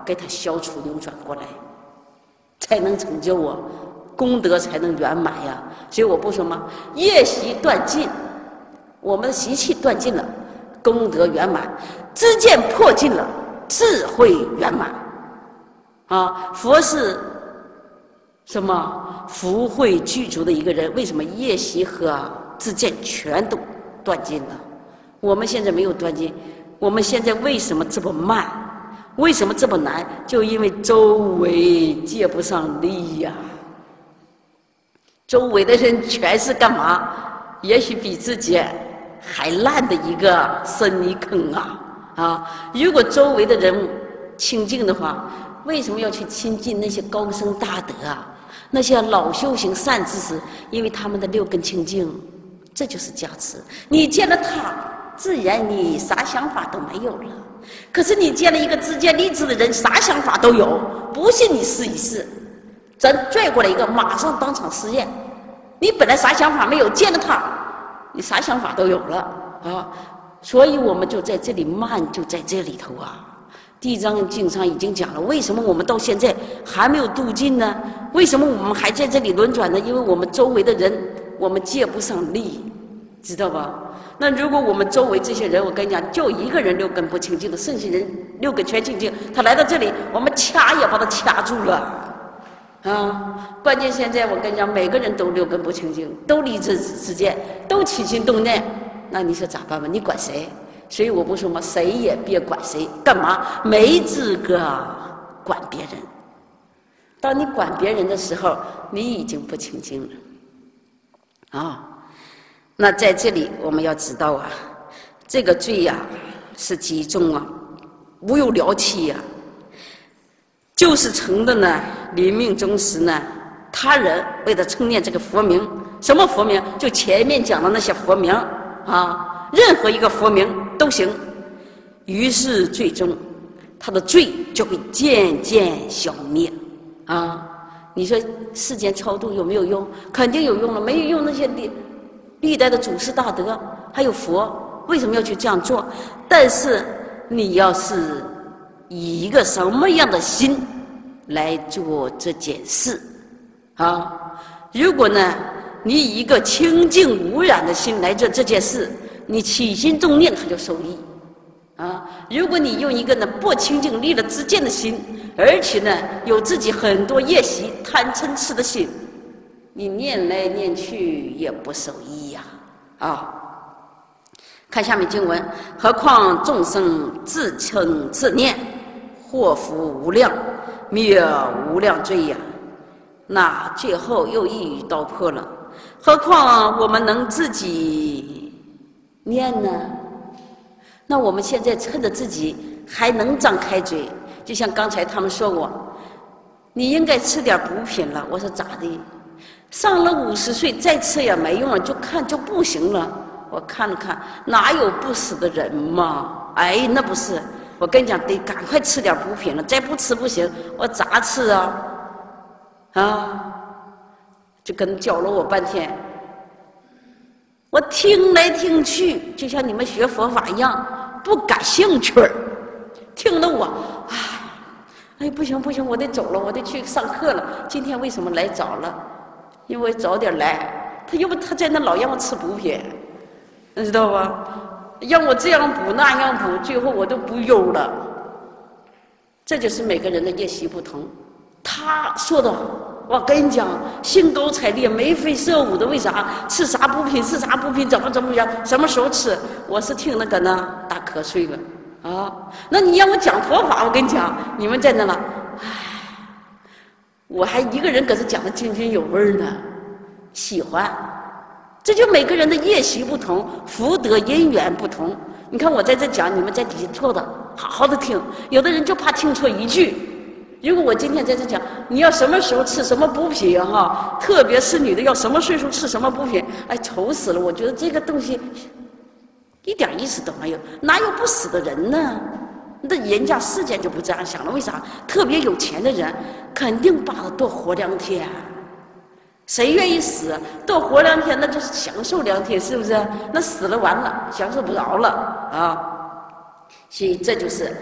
给它消除扭转过来，才能成就啊，功德才能圆满呀。所以我不说吗？业习断尽，我们的习气断尽了，功德圆满；知见破尽了，智慧圆满。啊，佛是什么福慧具足的一个人？为什么业习和知见全都断尽了？我们现在没有断尽，我们现在为什么这么慢？为什么这么难？就因为周围接不上力呀、啊。周围的人全是干嘛？也许比自己还烂的一个深泥坑啊！啊，如果周围的人清净的话，为什么要去亲近那些高僧大德啊？那些老修行善知识，因为他们的六根清净，这就是加持。你见了他，自然你啥想法都没有了。可是你见了一个知见立志的人，啥想法都有，不信你试一试。咱拽过来一个，马上当场试验。你本来啥想法没有，见了他，你啥想法都有了啊！所以我们就在这里慢，就在这里头啊。地藏经上已经讲了，为什么我们到现在还没有度尽呢？为什么我们还在这里轮转呢？因为我们周围的人，我们借不上力，知道吧？那如果我们周围这些人，我跟你讲，就一个人六根不清净的，剩下人六根全清净，他来到这里，我们掐也把他掐住了。啊，关键现在我跟你讲，每个人都六根不清净，都离这之间，都起心动念，那你说咋办吧？你管谁？所以我不说嘛，谁也别管谁，干嘛？没资格管别人。当你管别人的时候，你已经不清净了。啊、哦，那在这里我们要知道啊，这个罪呀、啊、是极重啊，无有了期呀、啊。就是成的呢，临命终时呢，他人为了称念这个佛名，什么佛名？就前面讲的那些佛名啊，任何一个佛名都行。于是最终，他的罪就会渐渐消灭啊。你说世间超度有没有用？肯定有用了，没有用那些历历代的祖师大德还有佛，为什么要去这样做？但是你要是以一个什么样的心来做这件事啊？如果呢，你以一个清净无染的心来做这件事，你起心动念，它就受益啊。如果你用一个呢不清净立了知见的心，而且呢有自己很多业习贪嗔痴的心，你念来念去也不受益呀 啊, 啊。看下面经文，何况众生自称自念，祸福无量，灭无量罪呀。那最后又一语道破了，何况我们能自己念呢？那我们现在趁着自己还能张开嘴，就像刚才他们说我，你应该吃点补品了。我说咋的？上了五十岁再吃也没用了，就看就不行了。我看了看，哪有不死的人嘛？哎，那不是。我跟你讲，得赶快吃点补品了，再不吃不行。我咋吃啊？啊，就跟教了我半天。我听来听去，就像你们学佛法一样，不感兴趣儿。听得我，哎，哎，不行不行，我得走了，我得去上课了。今天为什么来早了？因为早点来。他要不他在那老让我吃补品。你知道吧？让我这样补那样补，最后我都不优了。这就是每个人的业习不同。他说的，我跟你讲，兴高采烈、眉飞色舞的，为啥？吃啥补品？吃啥补品？怎么怎么样？什么时候吃？我是听那个呢，打瞌睡了啊。那你让我讲佛法，我跟你讲，你们在那了，唉，我还一个人搁这讲的津津有味呢，喜欢。这就每个人的业习不同，福德因缘不同。你看我在这讲，你们在底下坐的，好好的听。有的人就怕听错一句。如果我今天在这讲，你要什么时候吃什么补品哈，特别是女的要什么岁数吃什么补品，哎，愁死了。我觉得这个东西一点意思都没有，哪有不死的人呢？那人家世间就不这样想了，为啥？特别有钱的人肯定把他多活两天。谁愿意死？多活两天，那就是享受两天，是不是？那死了完了，享受不着了啊！所以这就是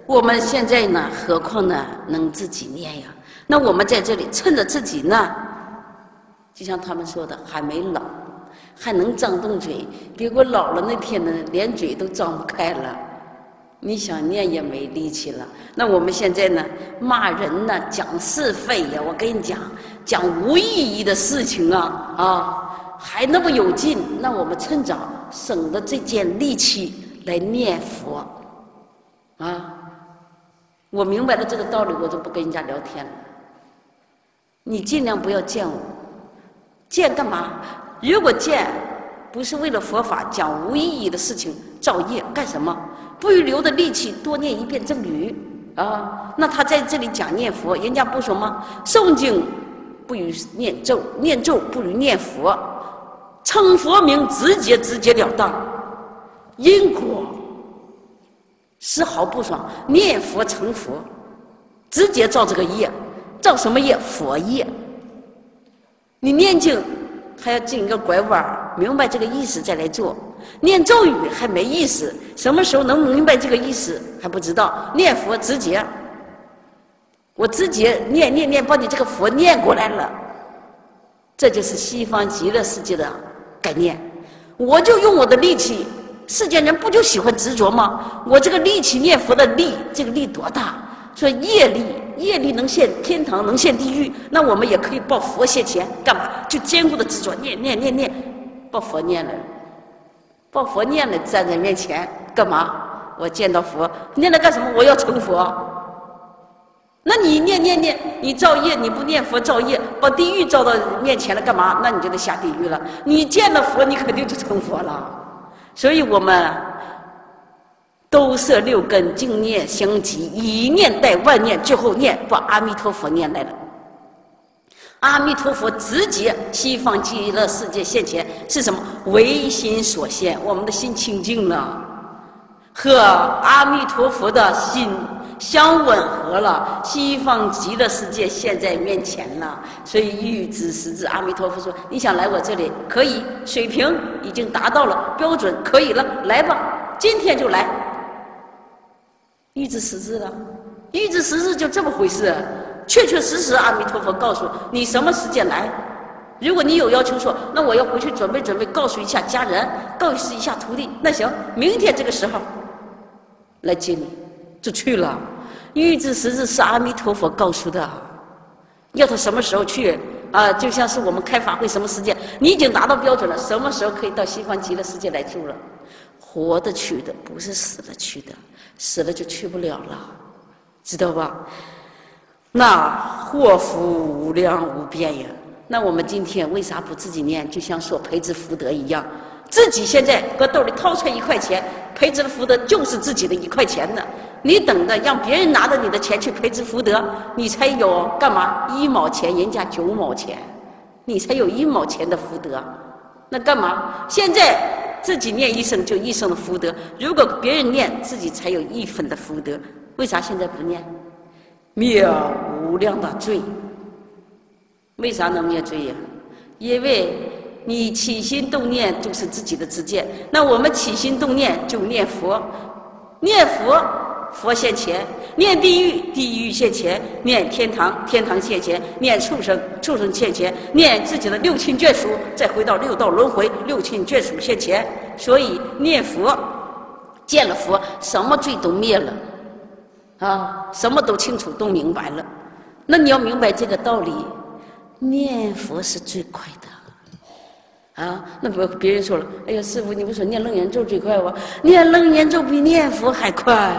我们现在呢，何况呢能自己念呀？那我们在这里趁着自己呢，就像他们说的，还没老，还能张动嘴。别过老了那天呢，连嘴都张不开了，你想念也没力气了。那我们现在呢，骂人呢，讲是非呀，我跟你讲，讲无意义的事情啊啊，还那么有劲。那我们趁早省着这件力气来念佛啊。我明白了这个道理，我就不跟人家聊天了。你尽量不要见我，见干嘛？如果见不是为了佛法，讲无意义的事情，造业干什么？不如留的力气多念一遍正语啊。那他在这里讲念佛，人家不说吗？诵经不如念咒，念咒不如念佛，称佛名直接直截了当，因果丝毫不爽。念佛成佛，直接造这个业，造什么业？佛业。你念经还要进一个拐弯，明白这个意思再来做。念咒语还没意思，什么时候能明白这个意思还不知道。念佛直接，我直接念念念，把你这个佛念过来了，这就是西方极乐世界的概念。我就用我的力气，世间人不就喜欢执着吗？我这个力气念佛的力，这个力多大？说业力，业力能现天堂，能现地狱，那我们也可以报佛现前，干嘛？就坚固的执着，念念念念，报佛念了，报佛念了，站在面前干嘛？我见到佛，念了干什么？我要成佛。那你念念念，你造业，你不念佛造业，把地狱造到面前了干嘛？那你就得下地狱了。你见了佛，你肯定就成佛了。所以我们都摄六根，净念相继，一念带万念，最后念把阿弥陀佛念来了。阿弥陀佛直接西方极乐世界现前是什么？唯心所现，我们的心清净了，和阿弥陀佛的心相吻合了，西方极乐世界现在面前了。所以欲知实质，阿弥陀佛说：“你想来我这里，可以，水平已经达到了标准，可以了，来吧，今天就来。”欲知实质了，欲知实质就这么回事，确确实实，阿弥陀佛告诉你什么时间来。如果你有要求说，那我要回去准备准备，告诉一下家人，告诉一下徒弟，那行，明天这个时候来接你。就去了。欲知实质是阿弥陀佛告诉的，要他什么时候去啊？就像是我们开法会什么时间，你已经达到标准了，什么时候可以到西方极乐世界来住了？活的去的，不是死了去的，死了就去不了了，知道吧？那祸福无量无边呀。那我们今天为啥不自己念？就像说培植福德一样，自己现在搁兜里掏出一块钱，培植的福德就是自己的一块钱呢。你等着让别人拿着你的钱去培植福德，你才有干嘛？一毛钱，人家九毛钱，你才有一毛钱的福德。那干嘛？现在自己念一生就一生的福德，如果别人念，自己才有一分的福德。为啥现在不念？灭无量的罪。为啥能灭罪呀？因为你起心动念就是自己的知见。那我们起心动念就念佛，念佛佛现前，念地狱地狱现前，念天堂天堂现前，念畜生畜生现前，念自己的六亲眷属，再回到六道轮回，六亲眷属现前。所以念佛见了佛，什么罪都灭了啊，什么都清楚都明白了。那你要明白这个道理，念佛是最快的啊。那不别人说了，哎呀师父，你不说念楞严咒最快吗？念楞严咒比念佛还快。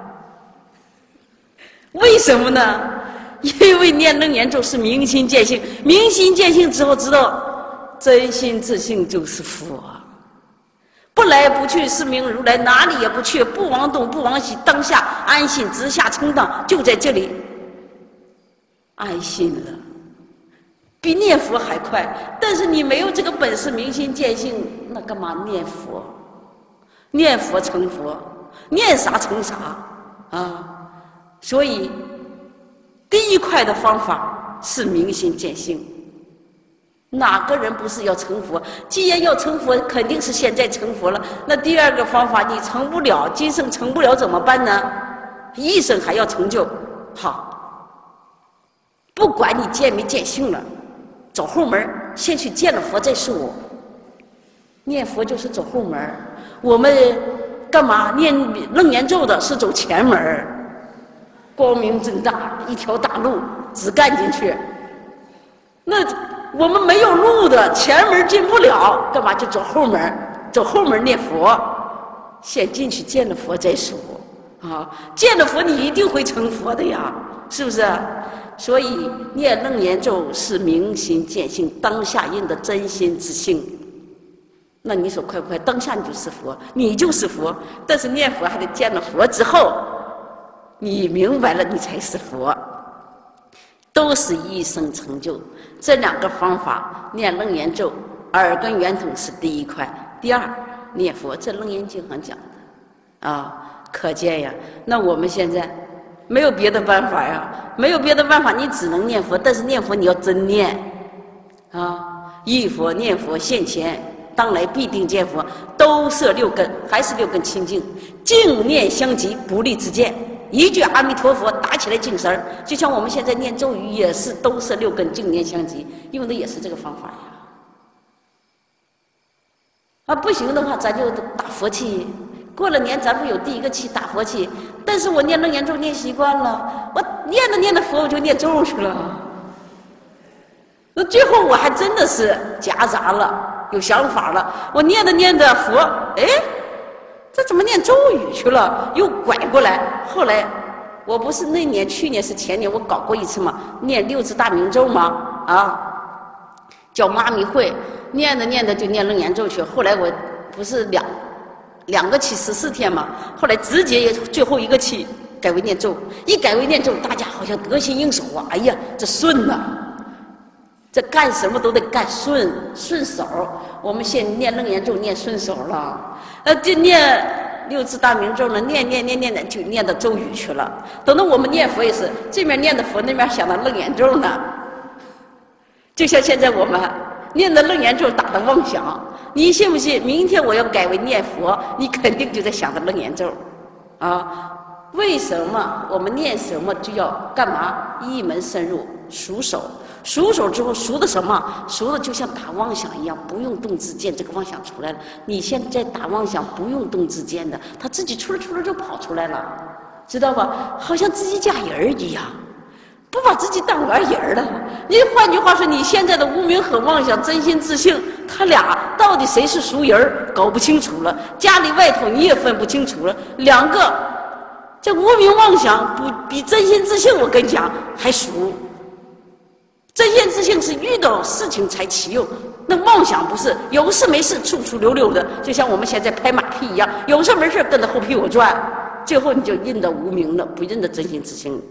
为什么呢？因为念楞严咒是明心见性，明心见性之后知道真心自性就是佛，不来不去是名如来，哪里也不去，不往东不往西，当下安心直下充当，就在这里安心了，比念佛还快。但是你没有这个本事明心见性，那干嘛念佛？念佛成佛，念啥成啥啊？所以第一快的方法是明心见性。哪个人不是要成佛？既然要成佛，肯定是现在成佛了。那第二个方法你成不了，今生成不了怎么办呢？ 一生还要成就。好，不管你见没见性了，走后门，先去见了佛再说。念佛就是走后门，我们干嘛念楞严咒的是走前门，光明正大，一条大路只干进去。那我们没有路的，前门进不了，干嘛就走后门？走后门念佛，先进去见了佛再说啊！见了佛，你一定会成佛的呀，是不是？所以念楞严咒是明心见性，当下印的真心之性。那你说快快，当下你就是佛，你就是佛。但是念佛还得见了佛之后，你明白了，你才是佛。都是一生成就。这两个方法，念楞严咒，耳根圆通是第一块。第二，念佛，这楞严经上讲的啊，可见呀。那我们现在没有别的办法呀，没有别的办法，你只能念佛。但是念佛你要真念啊，忆佛念佛现前。当来必定见佛，都摄六根，还是六根清净，净念相继，不离之见。一句阿弥陀佛打起来净神儿，就像我们现在念咒语也是都摄六根，净念相继，用的也是这个方法呀。啊，不行的话，咱就打佛气。过了年，咱不有第一个气打佛气？但是我念楞严咒念习惯了，我念着念着佛，我就念咒去了。那最后我还真的是夹杂了。有想法了，我念着念着佛，哎，这怎么念咒语去了？又拐过来。后来，我不是那年、去年是前年，我搞过一次嘛，念六字大明咒嘛，啊，叫妈咪会，念着念着就念楞严咒去。后来我不是两两个期十四天嘛，后来直接也最后一个期改为念咒，一改为念咒，大家好像得心应手啊！哎呀，这顺呐、啊。这干什么都得干顺顺手，我们先念楞严咒念顺手了，呃，就念六字大明咒呢，念念念念的就念到咒语去了。等到我们念佛也是，这面念的佛，那边想到楞严咒呢。就像现在我们念的楞严咒打的妄想，你信不信？明天我要改为念佛，你肯定就在想着楞严咒，啊。为什么我们念什么就要干嘛？一门深入，熟手，熟手之后熟的什么？熟的就像打妄想一样，不用动自见，这个妄想出来了。你现在打妄想不用动自见的，他自己出来出来就跑出来了，知道吧？好像自己家人儿一样，不把自己当玩人儿了。你换句话说，你现在的无明和妄想、真心自性，他俩到底谁是熟人儿，搞不清楚了。家里外头你也分不清楚了，两个。这无明妄想不比真心自性，我跟你讲还熟。真心自性是遇到事情才起用，那妄想不是有事没事处处溜溜的，就像我们现在拍马屁一样，有事没事跟着后屁股转，最后你就认得无明了，不认得真心自性。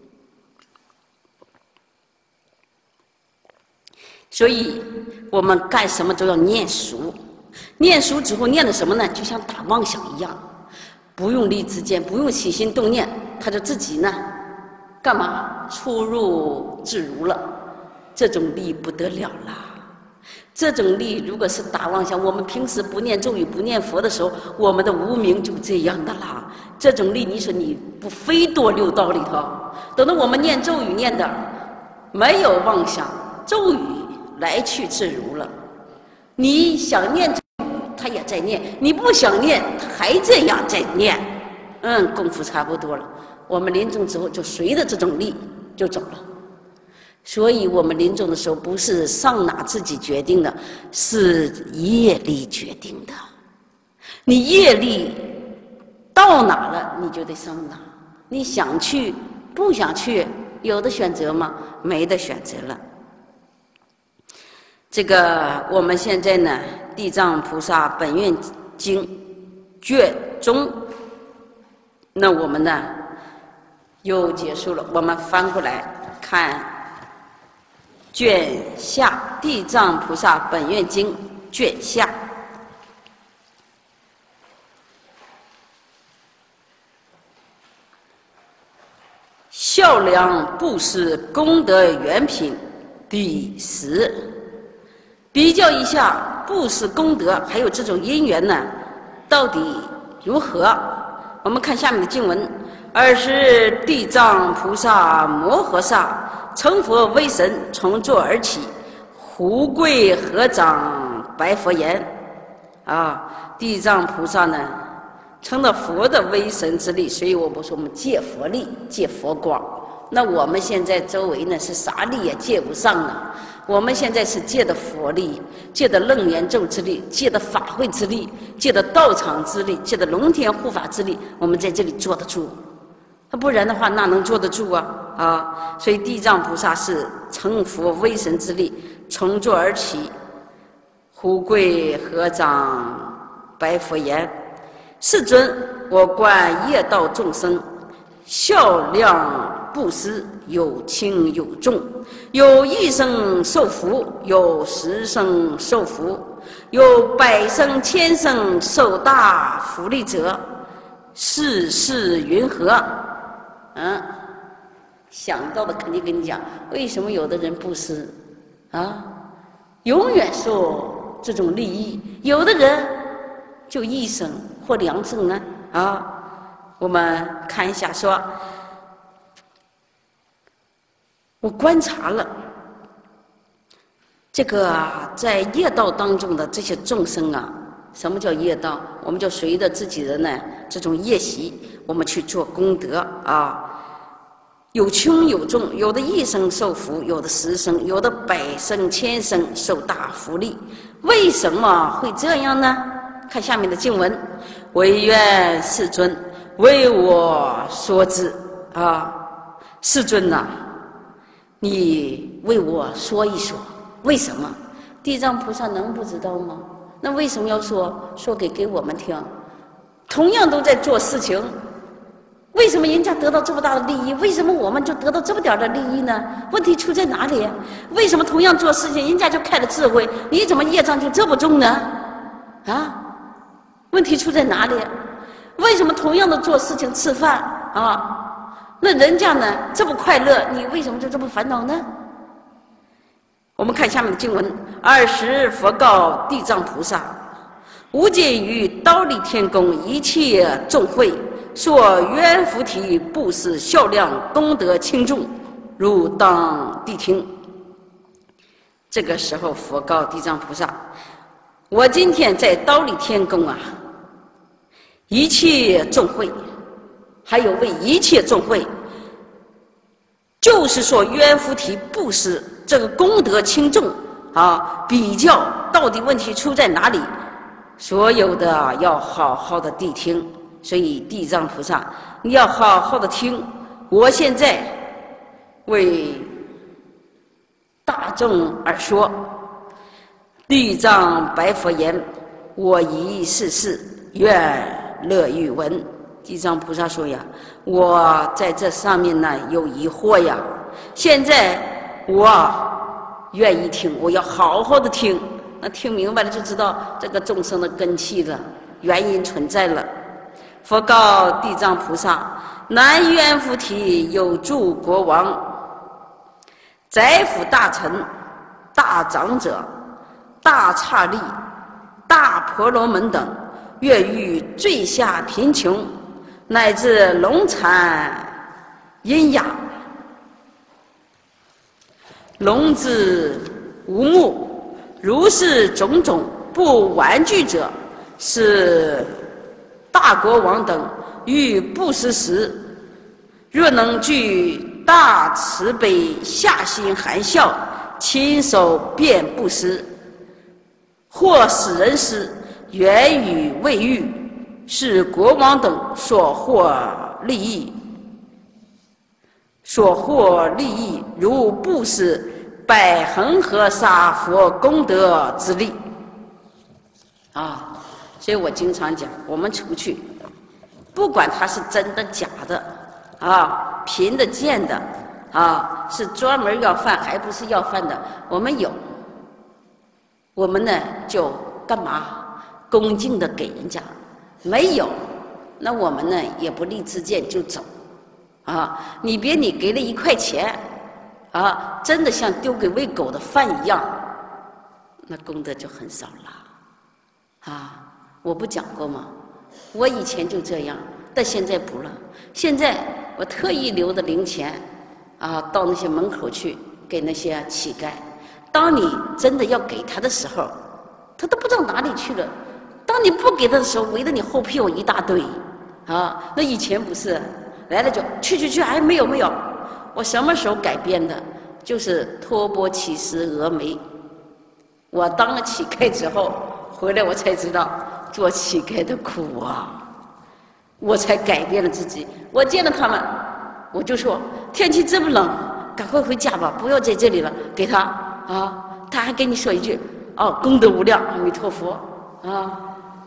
所以我们干什么都要念熟，念熟之后念的什么呢？就像打妄想一样。不用立自见，不用起心动念，他就自己呢，干嘛出入自如了。这种力不得了了。这种力如果是打妄想，我们平时不念咒语、不念佛的时候，我们的无明就这样的啦。这种力，你说你不非堕六道里头？等到我们念咒语念的没有妄想，咒语来去自如了。你想念咒语，他也在念；你不想念，他还这样在念。嗯，功夫差不多了。我们临终之后就随着这种力就走了。所以我们临终的时候不是上哪自己决定的，是业力决定的。你业力到哪了，你就得上哪。你想去不想去，有的选择吗？没得选择了。这个我们现在呢，《地藏菩萨本愿经》卷中，那我们呢又结束了。我们翻过来看卷下，《地藏菩萨本愿经》卷下。孝良布施功德原品第十，比较一下布施功德还有这种因缘呢，到底如何？我们看下面的经文： 二是地藏菩萨摩诃萨成佛为神，从座而起，胡跪合掌白佛言：啊，地藏菩萨呢成了佛的威神之力，所以我不说我们借佛力，借佛光。那我们现在周围呢是啥力也借不上了，我们现在是借的佛力，借的楞严咒之力，借的法会之力，借的道场之力，借的龙天护法之力，我们在这里坐得住。不然的话哪能坐得住啊？啊，所以地藏菩萨是成佛威神之力，从座而起，胡跪合掌白佛言：世尊，我观业道众生，孝量布施，有轻有重，有一生受福，有十生受福，有百生千生受大福利者，世事云何？嗯，想到的肯定跟你讲，为什么有的人布施啊，永远受这种利益，有的人就一生或两生呢？啊，我们看一下说，我观察了这个在业道当中的这些众生啊，什么叫业道？我们就随着自己的呢这种业习，我们去做功德啊。有轻有重，有的一生受福，有的十生，有的百生千生受大福利。为什么会这样呢？看下面的经文：唯愿世尊为我说之啊！世尊呐、啊，你为我说一说，为什么？地藏菩萨能不知道吗？那为什么要说？说给给我们听。同样都在做事情，为什么人家得到这么大的利益，为什么我们就得到这么点的利益呢？问题出在哪里？为什么同样做事情，人家就开了智慧，你怎么业障就这么重呢？啊，问题出在哪里？为什么同样的做事情吃饭啊，那人家呢这么快乐，你为什么就这么烦恼呢？我们看下面的经文：尔时佛告地藏菩萨：吾今于忉利天宫一切众会，说愿菩提布施孝量功德轻重，如当谛听。这个时候，佛告地藏菩萨：我今天在忉利天宫啊，一切众会，还有为一切众会，就是说愿菩提布施这个功德轻重啊，比较到底问题出在哪里？所有的要好好的谛听。所以地藏菩萨，你要好好的听。我现在为大众而说。地藏白佛言：我以是事，愿乐欲闻。地藏菩萨说呀，我在这上面呢有疑惑呀，现在我愿意听，我要好好的听。那听明白了就知道这个众生的根器了，原因存在了。佛告地藏菩萨：南愿菩提有诸国王、宰辅大臣、大长者、大刹利、大婆罗门等，愿欲最下贫穷，乃至聋残喑哑、聋子无目，如是种种不玩具者，是大国王等欲布施时，若能具大慈悲下心含笑，亲手便布施，或使人施，远与未遇，是国王等所获利益，所获利益如布施百恒河沙佛功德之力啊。所以我经常讲，我们出去，不管它是真的假的啊，贫的贱的啊，是专门要饭还不是要饭的，我们有，我们呢就干嘛恭敬的给人家，没有，那我们呢也不立自荐就走啊。你别你给了一块钱啊，真的像丢给喂狗的饭一样，那功德就很少了啊。我不讲过吗？我以前就这样， 但现在不了。现在我特意留的零钱啊，到那些门口去给那些乞丐。当你真的要给他的时候，他都不知道哪里去了。当你不给他的时候，围着你后屁股一大堆啊。那以前不是来了就去去去，哎，没有没有。我什么时候改变的？就是托钵乞食峨眉。我当了乞丐之后回来，我才知道做乞丐的苦啊，我才改变了自己。我见了他们，我就说天气这么冷，赶快回家吧，不要在这里了。给他啊，他还跟你说一句哦，功德无量，阿弥陀佛啊。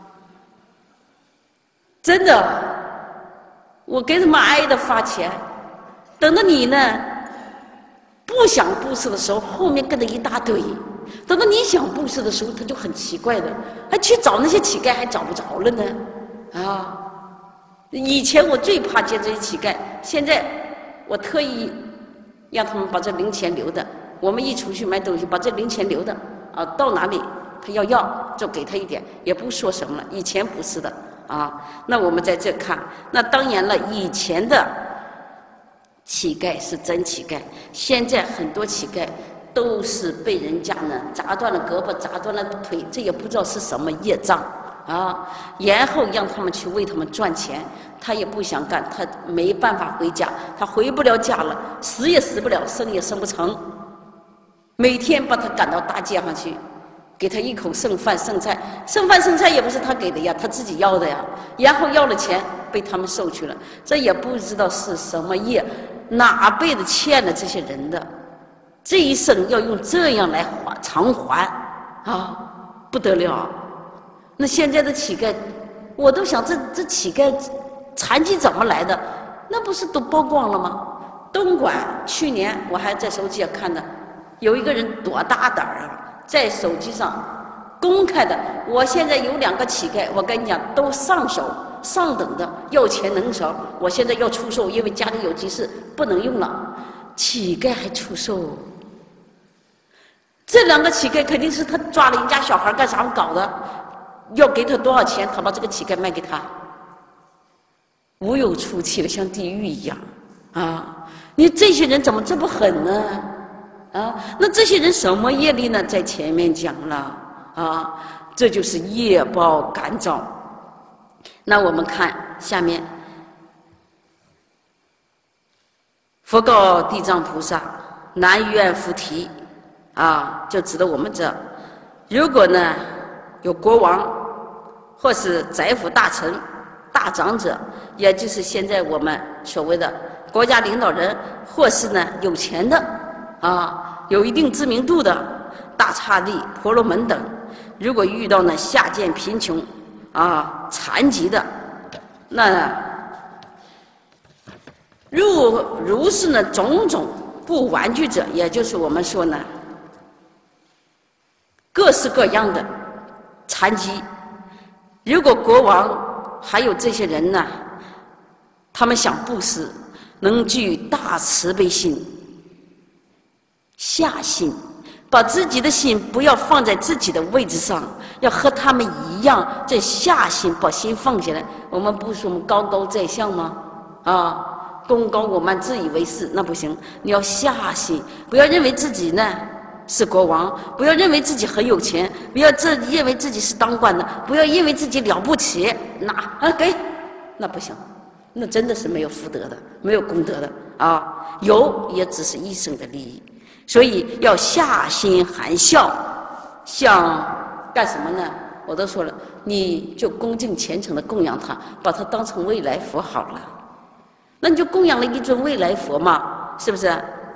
真的，我给他们挨的发钱，等到你呢不想布施的时候，后面跟着一大堆。等到你想布施的时候，他就很奇怪的，还去找那些乞丐，还找不着了呢。啊，以前我最怕见这些乞丐，现在我特意让他们把这零钱留的。我们一出去买东西，把这零钱留的啊，到哪里他要要就给他一点，也不说什么了。以前不是的啊。那我们在这看，那当然了，以前的乞丐是真乞丐，现在很多乞丐都是被人家呢砸断了胳膊，砸断了腿，这也不知道是什么业障啊。然后让他们去为他们赚钱，他也不想干，他没办法回家，他回不了家了，死也死不了，生也生不成。每天把他赶到大街上去，给他一口剩饭剩菜，剩饭剩菜也不是他给的呀，他自己要的呀。然后要了钱被他们收去了，这也不知道是什么业，哪辈子欠了这些人的，这一生要用这样来还偿还啊，不得了。那现在的乞丐，我都想这这乞丐残疾怎么来的？那不是都曝光了吗？东莞去年我还在手机上看的，有一个人多大胆啊，在手机上公开的。我现在有两个乞丐，我跟你讲，都上手上等的，要钱能手。我现在要出售，因为家里有急事不能用了。乞丐还出售？这两个乞丐肯定是他抓了人家小孩干啥搞的，要给他多少钱，他把这个乞丐卖给他，无有出气了，像地狱一样啊！你这些人怎么这么狠呢？啊，那这些人什么业力呢？在前面讲了啊，这就是业报感召。那我们看下面，佛告地藏菩萨：南愿菩提啊，就指的我们这，如果呢有国王或是宰府大臣、大长者，也就是现在我们所谓的国家领导人，或是呢有钱的啊，有一定知名度的大刹利、婆罗门等，如果遇到呢下贱贫穷啊、残疾的，那如如是呢种种不玩具者，也就是我们说呢各式各样的残疾，如果国王还有这些人呢，他们想布施，能具大慈悲心、下心，把自己的心不要放在自己的位置上，要和他们一样，在下心把心放下来。我们不是我们高高在上吗？啊，功高我慢，自以为是，那不行。你要下心，不要认为自己呢是国王，不要认为自己很有钱，不要这认为自己是当官的，不要认为自己了不起，拿啊给，那不行，那真的是没有福德的，没有功德的啊，有也只是一生的利益。所以要下心含笑，像干什么呢？我都说了，你就恭敬虔诚的供养他，把他当成未来佛好了。那你就供养了一尊未来佛嘛，是不是？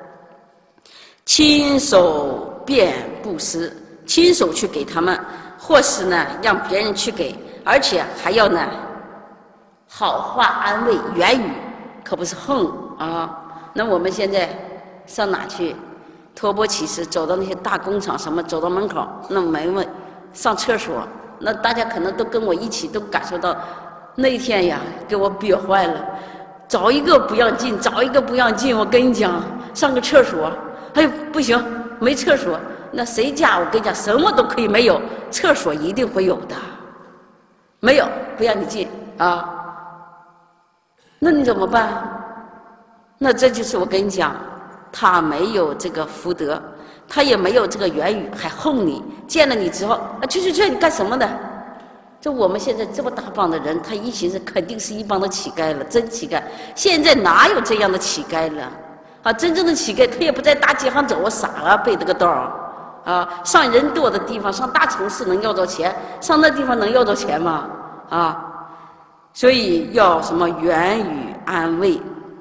亲手便布施，亲手去给他们，或是呢让别人去给，而且还要呢好话安慰，言语可不是横啊。那我们现在上哪去？托钵乞食，走到那些大工厂什么，走到门口，那没问上厕所，那大家可能都跟我一起都感受到，那一天呀给我憋坏了，找一个不让进，找一个不让进。我跟你讲，上个厕所，哎呦不行，没厕所，那谁家我跟你讲什么都可以没有，厕所一定会有的，没有不让你进啊。 那你怎么办？那这就是我跟你讲，他没有这个福德，他也没有这个言语，还哄你。见了你之后，啊，去去去，你干什么的？这我们现在这么大帮的人，他一寻思肯定是一帮的乞丐了，真乞丐。现在哪有这样的乞丐了？啊，真正的乞丐他也不在大街上走，傻啊，背这个道儿啊，上人多的地方，上大城市能要着钱，上那地方能要着钱吗？啊，所以要什么言语安慰。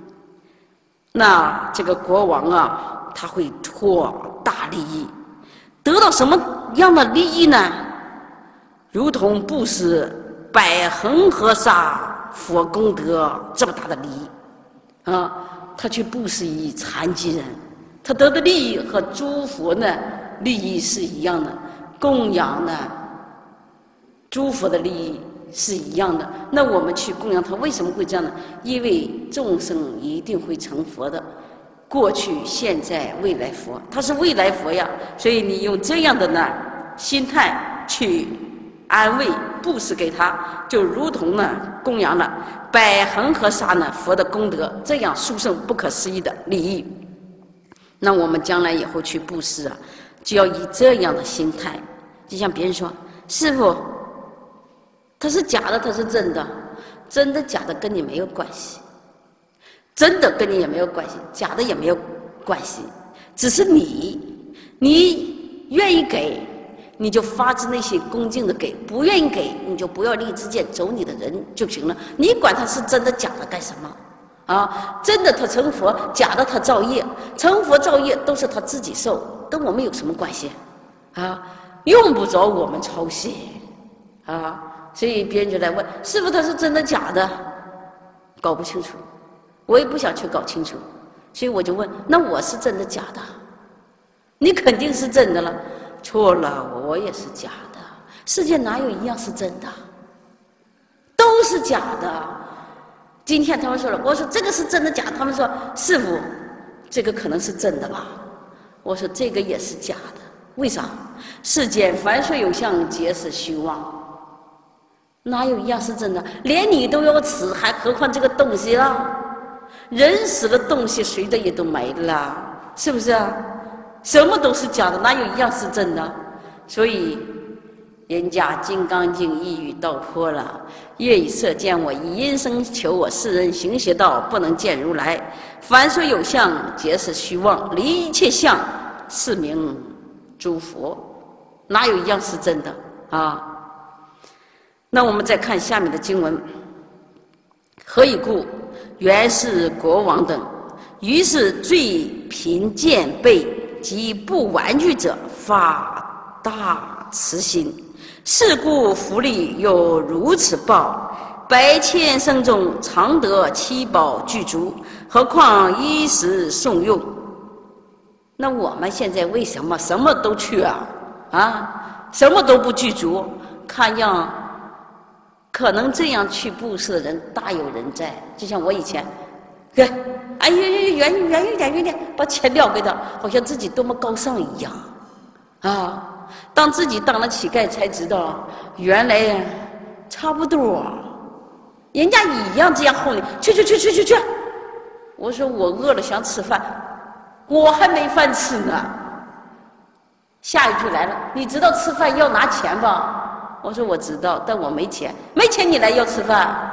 那这个国王啊，他会托大利益，得到什么样的利益呢？如同布施百恒河沙佛功德这么大的利益啊，他去布施于残疾人，他得的利益和诸佛呢利益是一样的，供养呢诸佛的利益是一样的。那我们去供养他，为什么会这样呢？因为众生一定会成佛的，过去、现在、未来佛，他是未来佛呀。所以你用这样的呢心态去安慰布施给他，就如同呢供养了百恒河沙呢佛的功德，这样殊胜不可思议的利益。那我们将来以后去布施啊，就要以这样的心态。就像别人说，师父他是假的，他是真的，真的假的跟你没有关系，真的跟你也没有关系，假的也没有关系，只是你你愿意给，你就发自内心恭敬的给，不愿意给你就不要立之见走你的人就行了。你管他是真的假的干什么啊？真的他成佛，假的他造业，成佛造业都是他自己受，跟我们有什么关系啊？用不着我们操心啊。所以别人就来问师父他是真的假的，搞不清楚，我也不想去搞清楚，所以我就问，那我是真的假的？你肯定是真的了。错了，我也是假的。世界哪有一样是真的？都是假的。今天他们说了，我说这个是真的假的，他们说师父这个可能是真的吧，我说这个也是假的。为啥？世间凡所有相，皆是虚妄，哪有一样是真的？连你都要死，还何况这个东西了？人死了，东西谁的也都没了，是不是啊？什么都是假的，哪有一样是真的？所以人家《金刚经》一语道破了：业以色见我，以因声求我。世人行邪道，不能见如来。凡所有相，皆是虚妄。离一切相，是名诸佛。哪有一样是真的啊？那我们再看下面的经文：何以故？原是国王等，于是最贫贱卑及不玩具者，发大慈心。是故福利有如此报，百千生中常得七宝具足，何况衣食送用？那我们现在为什么什么都去啊？啊，什么都不具足？看样可能这样去布施的人大有人在。就像我以前，给，哎呀，远远一点，远一点，把钱撂给他，好像自己多么高尚一样，啊。当自己当了乞丐，才知道原来差不多，人家一样这样哄你，去去去去去去。我说我饿了想吃饭，我还没饭吃呢。下一句来了，你知道吃饭要拿钱吧？我说我知道，但我没钱，没钱你来要吃饭，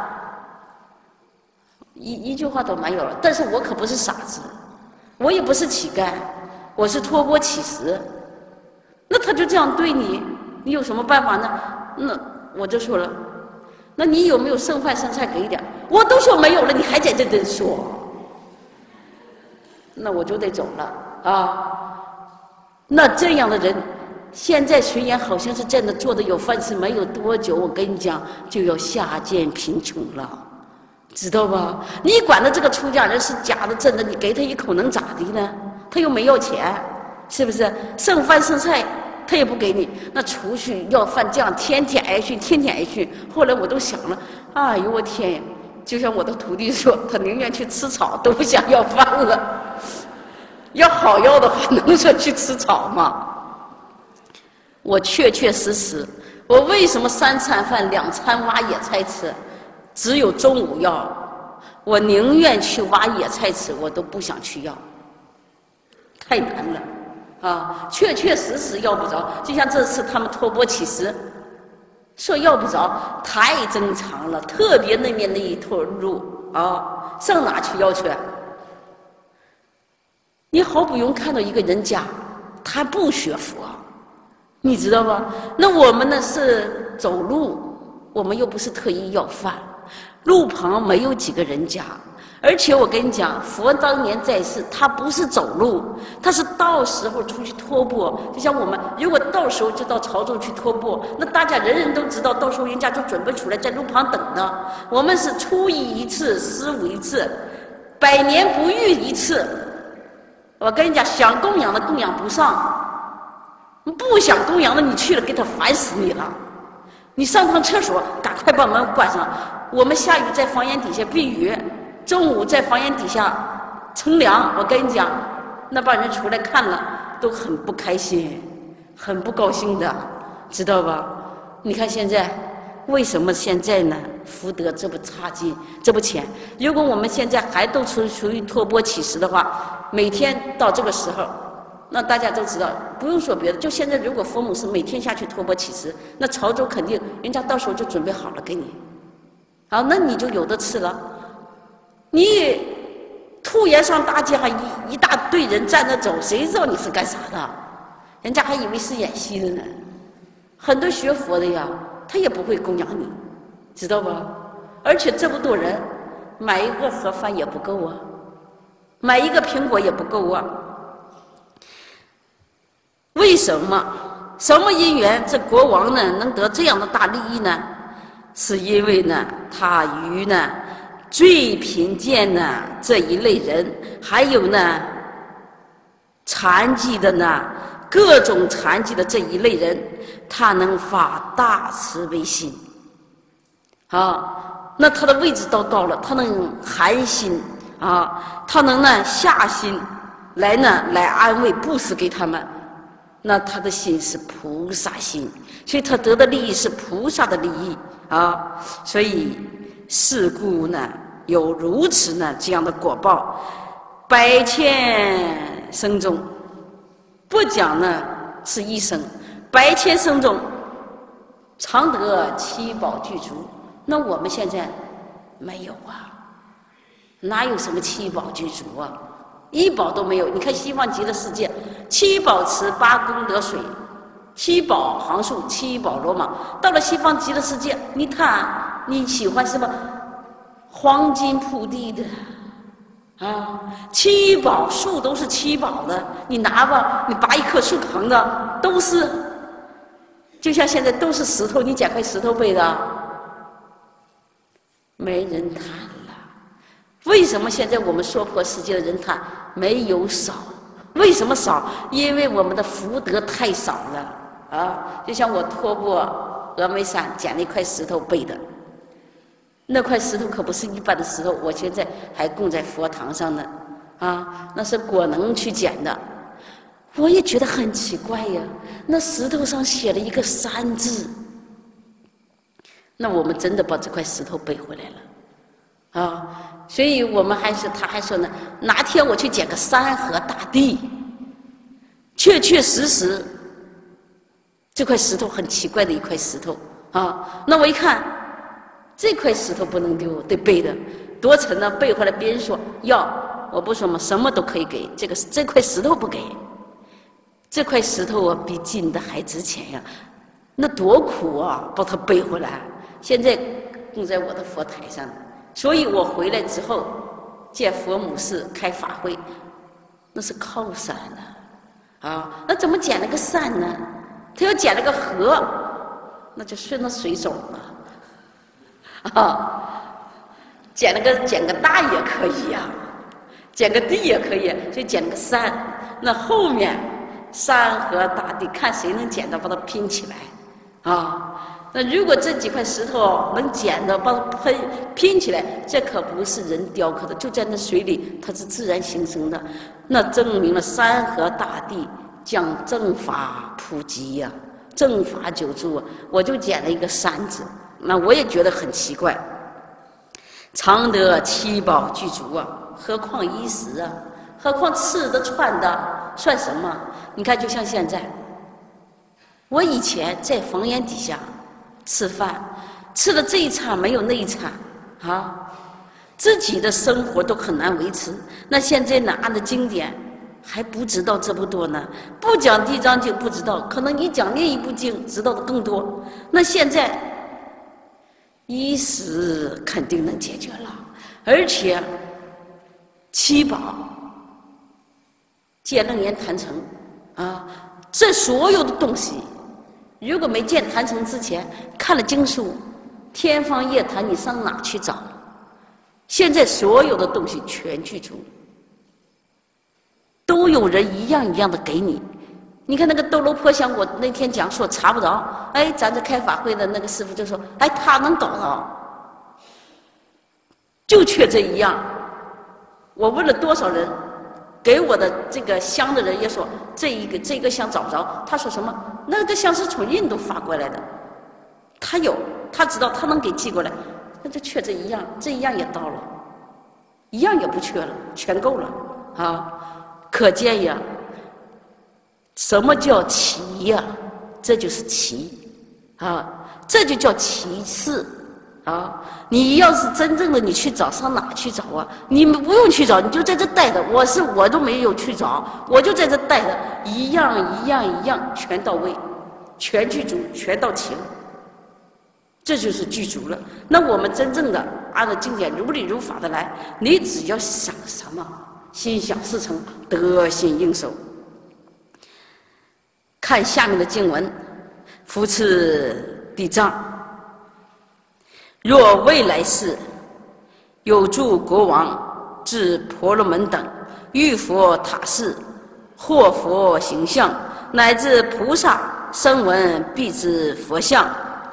一一句话都没有了。但是我可不是傻子，我也不是乞丐，我是托钵乞食。那他就这样对你，你有什么办法呢？那我就说了，那你有没有剩饭剩菜给一点？我都说没有了，你还在这这说，那我就得走了啊。那这样的人，现在虽然好像是真的做的有饭吃，没有多久，我跟你讲就要下见贫穷了，知道吧？你管的这个出家人是假的真的，你给他一口能咋的呢？他又没要钱，是不是？剩饭剩菜他也不给你，那出去要饭这样天天挨训，天天挨训。后来我都想了，哎呦我天！就像我的徒弟说，他宁愿去吃草，都不想要饭了。要好要的话，能说去吃草吗？我确确实实，我为什么三餐饭两餐挖野菜吃，只有中午要？ 我宁愿去挖野菜吃，我都不想去要，太难了啊！确确实实要不着。就像这次他们托钵乞食，说要不着，太正常了。特别那面那一坨路啊，上哪去要去？你好不容易看到一个人家，他不学佛，你知道吧？那我们呢是走路，我们又不是特意要饭。路旁没有几个人家，而且我跟你讲，佛当年在世，他不是走路，他是到时候出去托钵。就像我们，如果到时候就到潮州去托钵，那大家人人都知道，到时候人家就准备出来在路旁等呢。我们是初一一次，十五一次，百年不遇一次。我跟你讲，想供养的供养不上，不想供养的你去了，给他烦死你了。你上趟厕所，赶快把门关上。我们下雨在房檐底下避雨，中午在房檐底下乘凉。我跟你讲，那帮人出来看了都很不开心，很不高兴的，知道吧？你看现在为什么现在呢？福德这么差劲，这么浅。如果我们现在还都处处于托钵乞食的话，每天到这个时候，那大家都知道，不用说别的，就现在如果佛母是每天下去托钵乞食，那潮州肯定人家到时候就准备好了给你。好，那你就有的吃了。你突然上大街上一一大堆人站着走，谁知道你是干啥的？人家还以为是演戏的呢。很多学佛的呀，他也不会供养你，知道吧？而且这么多人，买一个盒饭也不够啊，买一个苹果也不够啊。为什么？什么因缘？这国王呢能得这样的大利益呢？是因为呢，他与呢最贫贱呢这一类人，还有呢残疾的呢各种残疾的这一类人，他能发大慈悲心啊。那他的位置都到了，他能寒心啊，他能呢下心来呢来安慰布施给他们。那他的心是菩萨心，所以他得的利益是菩萨的利益啊。所以是故呢有如此呢这样的果报，百千生中，不讲呢是一生，百千生中常得七宝具足。那我们现在没有啊，哪有什么七宝具足啊？一宝都没有。你看西方极乐世界，七宝池八功德水，七宝行树，七宝罗马。到了西方极乐世界，你看你喜欢什么？黄金铺地的啊，七宝树都是七宝的，你拿吧，你拔一棵树扛的都是，就像现在都是石头，你捡块石头背的，没人谈了。为什么现在我们娑婆世界的人谈没有少？为什么少？因为我们的福德太少了啊！就像我托过峨眉山捡了一块石头背的，那块石头可不是一般的石头，我现在还供在佛堂上呢啊！那是果能去捡的。我也觉得很奇怪呀，那石头上写了一个山字，那我们真的把这块石头背回来了啊！所以我们还是，他还说呢，哪天我去捡个山河大地，确确实实，这块石头很奇怪的一块石头啊。那我一看，这块石头不能丢，得背的，多沉呢，背回来别人说要，我不说嘛，什么都可以给，这个这块石头不给，这块石头啊比金的还值钱呀，那多苦啊，把它背回来，现在供在我的佛台上。所以我回来之后见佛母寺开法会，那是靠山呢啊，那怎么捡了个山呢？他要捡了个河，那就顺着水走了啊。捡了个捡个大也可以呀、啊，捡个地也可以，所以捡了个山。那后面山河大地，看谁能捡到，把它拼起来啊。那如果这几块石头能捡到，把它拼拼起来，这可不是人雕刻的，就在那水里，它是自然形成的。那证明了山河大地将正法普及呀、啊，正法久住啊。我就捡了一个山字，那我也觉得很奇怪。 常得七宝具足啊，何况衣食啊？何况吃的穿的算什么？你看，就像现在，我以前在房檐底下吃饭，吃了这一餐没有那一餐啊，自己的生活都很难维持。那现在呢，按照经典还不知道这么多呢，不讲地藏经不知道，可能你讲另一部经知道的更多。那现在衣食肯定能解决了，而且七宝、见楞严坛城啊，这所有的东西，如果没见坛城之前看了经书，天方夜谭，你上哪去找？现在所有的东西全具足，都有人一样一样的给你。你看那个斗罗婆香，我那天讲说查不着，哎，咱这开法会的那个师傅就说，哎，他能搞到，就缺这一样。我问了多少人，给我的这个香的人也说，这一个这个香找不着。他说什么？那个香是从印度发过来的，他有，他知道他能给寄过来，那就缺这一样，这一样也到了，一样也不缺了，全够了啊！可见呀，什么叫奇呀？这就是奇啊，这就叫奇事啊！你要是真正的你去找，上哪去找啊？你们不用去找，你就在这待着。我是我都没有去找，我就在这待着，一样一样一样全到位，全具足，全到齐了。这就是具足了。那我们真正的按照经典如理如法的来，你只要想什么，心想事成，得心应手。看下面的经文：扶持地藏，若未来世有诸国王至婆罗门等，遇佛塔寺，或佛形象，乃至菩萨声闻必知佛像，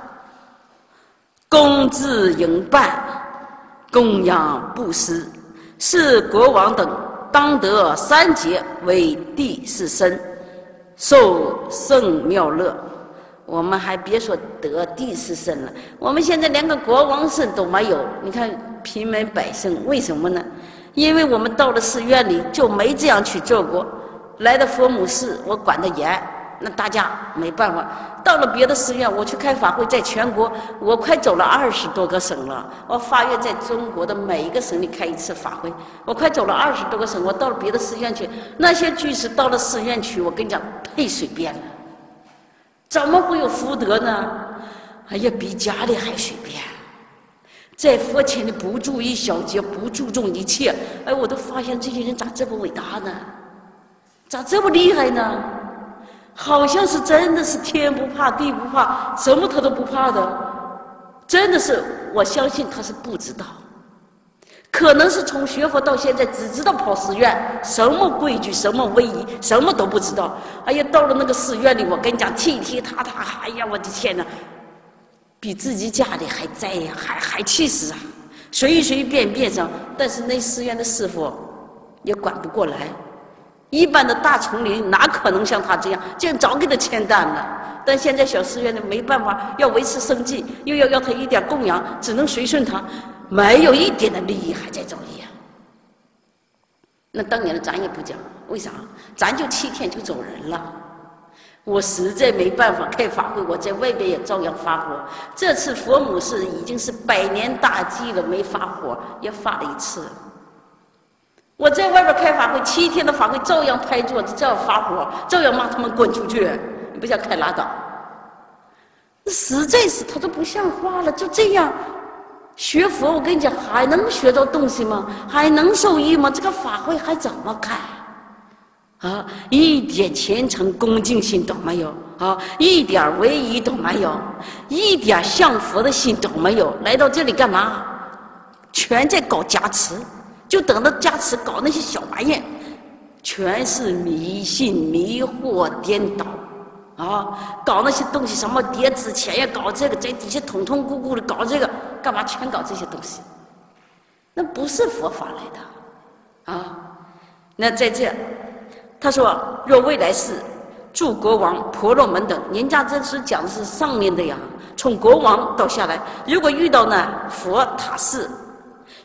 恭至迎拜，供养布施，是国王等当得三劫为第四身，受胜妙乐。我们还别说得第四身了，我们现在连个国王身都没有。你看平民百姓为什么呢？因为我们到了寺院里就没这样去做过。来到佛母寺，我管得严，那大家没办法。到了别的寺院，我去开法会，在全国，我快走了二十多个省了。我发愿在中国的每一个省里开一次法会，我快走了二十多个省。我到了别的寺院去，那些居士到了寺院去，我跟你讲，忒随便了，怎么会有福德呢？哎呀，比家里还随便，在佛前里不注意小节，不注重一切。哎，我都发现这些人咋这么伟大呢？咋这么厉害呢？好像是真的是天不怕地不怕，什么他都不怕的。真的是，我相信他是不知道，可能是从学佛到现在只知道跑寺院，什么规矩什么威仪什么都不知道。哎呀，到了那个寺院里，我跟你讲，踢踢踏踏，哎呀，我的天哪，比自己家里还在呀，还还气死啊，随随便便上。但是那寺院的师傅也管不过来，一般的大丛林哪可能像他这样，这样早给他签单了。但现在小寺院的没办法，要维持生计，又要要他一点供养，只能随顺他，没有一点的利益还在造业。那当年的咱也不讲，为啥？咱就七天就走人了。我实在没办法开法会，我在外边也照样发火。这次佛母寺已经是百年大计了，没发火也发了一次。我在外边开法会，七天的法会照样拍桌子，照样发火，照样骂他们滚出去，你不想开拉倒。实在是他都不像话了，就这样学佛，我跟你讲，还能学到东西吗？还能受益吗？这个法会还怎么开？啊，一点虔诚恭敬心都没有啊，一点唯一都没有，一点向佛的心都没有。来到这里干嘛？全在搞加持。就等着加持搞那些小玩意，全是迷信、迷惑、颠倒，啊，搞那些东西，什么叠纸钱呀，搞这个，在底下统统咕咕的搞这个，干嘛？全搞这些东西，那不是佛法来的，啊，那在这，他说，若未来世诸国王、婆罗门等，人家这是讲的是上面的呀，从国王到下来，如果遇到呢佛塔寺。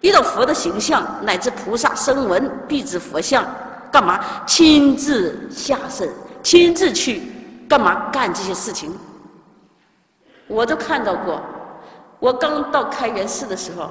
遇到佛的形象乃至菩萨声闻辟支佛像，干嘛亲自下身，亲自去干嘛干这些事情？我都看到过。我刚到开元寺的时候，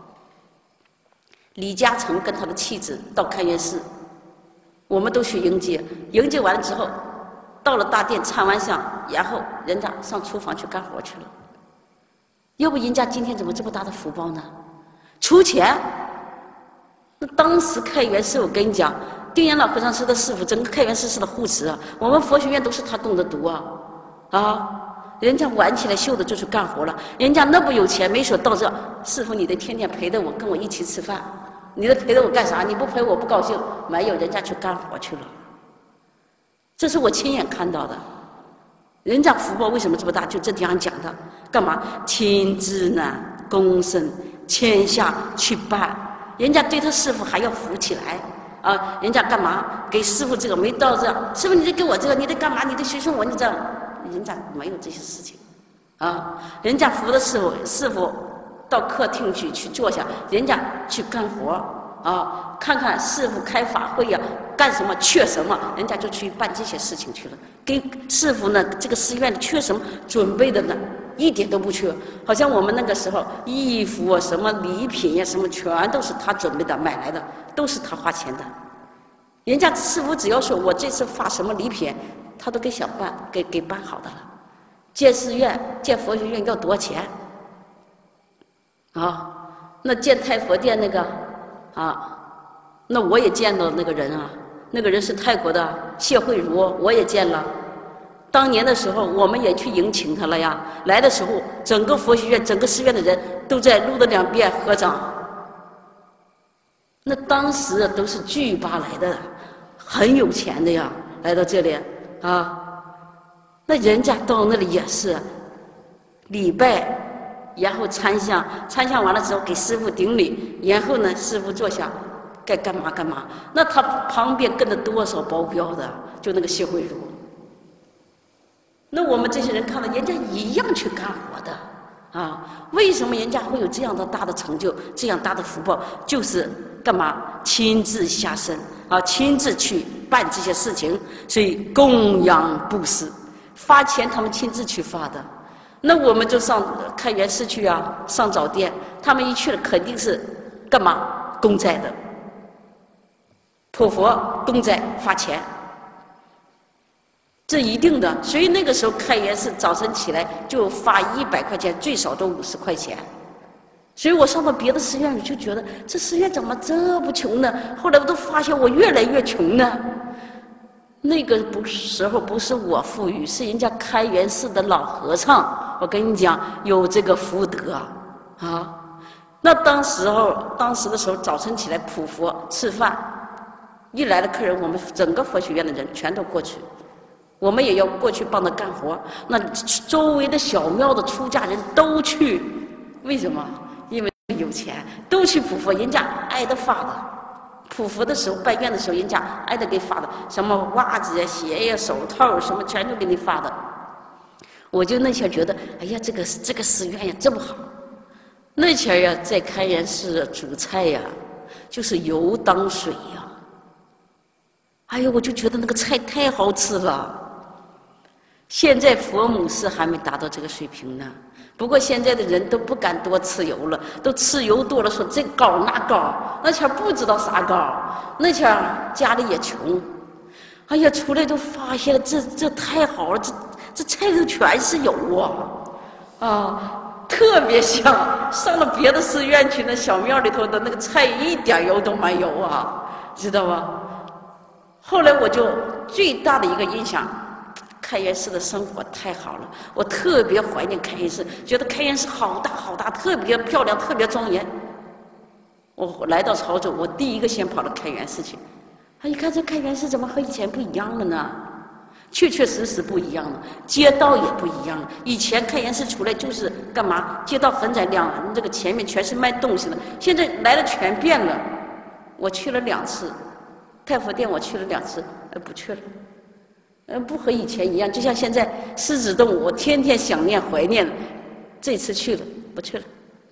李嘉诚跟他的妻子到开元寺，我们都去迎接。迎接完了之后，到了大殿参完香，然后人家上厨房去干活去了。要不人家今天怎么这么大的福报呢？出钱。那当时开元寺，我跟你讲，定眼老和尚是的师傅，整个开元寺是的护持啊，我们佛学院都是他供的读啊，啊，人家晚起来秀的就去干活了，人家那么有钱，没说到这，师傅你得天天陪着我，跟我一起吃饭，你得陪着我干啥？你不陪我不高兴，没有，人家去干活去了，这是我亲眼看到的。人家福报为什么这么大？就这地方讲的，干嘛亲自呢？躬身谦下去办，人家对他师傅还要扶起来啊！人家干嘛给师傅这个没到这，师傅你得给我这个，你得干嘛？你得学学我，你这样，人家没有这些事情啊！人家扶的师傅，师傅到客厅去去坐下，人家去干活啊！看看师傅开法会呀、啊，干什么缺什么，人家就去办这些事情去了。给师傅呢，这个寺院缺什么准备的呢？一点都不缺，好像我们那个时候衣服啊、什么礼品呀、啊、什么，全都是他准备的、买来的，都是他花钱的。人家师傅只要说我这次发什么礼品，他都给想办，给给办好的了。建寺院、建佛学院要多少钱？啊，那建太佛殿那个啊，那我也见到那个人啊，那个人是泰国的谢慧茹，我也见了。当年的时候，我们也去迎请他了呀。来的时候，整个佛学院、整个寺院的人都在路的两边合掌。那当时都是巨巴来的，很有钱的呀，来到这里啊。那人家到那里也是礼拜，然后参香，参香完了之后给师父顶礼，然后呢，师父坐下，该干嘛干嘛。那他旁边跟着多少保镖的，就那个谢慧茹。那我们这些人看到人家一样去干活的啊，为什么人家会有这样的大的成就，这样大的福报？就是干嘛亲自下身啊，亲自去办这些事情，所以供养布施，发钱他们亲自去发的。那我们就上开元寺去啊，上早殿，他们一去了肯定是干嘛公债的，普佛公债发钱。这一定的，所以那个时候开元寺早晨起来就发一百块钱，最少都五十块钱。所以我上到别的寺院里就觉得这寺院怎么这么穷呢？后来我都发现我越来越穷呢。那个不时候不是我富裕，是人家开元寺的老和尚，我跟你讲有这个福德啊。那当时候当时的时候早晨起来普佛吃饭，一来的客人，我们整个佛学院的人全都过去。我们也要过去帮他干活，那周围的小庙的出家人都去，为什么？因为有钱，都去普佛，人家挨着发的。普佛的时候，拜院的时候，人家挨着给发的，什么袜子呀、鞋呀、手套什么，全都给你发的。我就那前觉得，哎呀，这个这个寺院呀这么好。那前呀，在开元寺煮菜呀，就是油当水呀。哎呦，我就觉得那个菜太好吃了。现在佛母寺还没达到这个水平呢，不过现在的人都不敢多吃油了，都吃油多了，说这膏那膏，那前不知道啥膏，那前家里也穷，哎呀，出来都发现了，这这太好了，这这菜里头全是油啊，啊，特别香。上了别的寺院去，那小庙里头的那个菜一点油都没有啊，知道吗？后来我就最大的一个印象。开元寺的生活太好了，我特别怀念开元寺，觉得开元寺好大好大，特别漂亮，特别庄严。我来到潮州，我第一个先跑到开元寺去。他一看这开元寺怎么和以前不一样了呢？确确实实不一样了，街道也不一样了。以前开元寺出来就是干嘛？街道很窄，两这个前面全是卖东西的，现在来了全变了。我去了两次，太佛殿我去了两次，呃，不去了。嗯，不和以前一样，就像现在狮子洞，我天天想念怀念，这次去了不去了，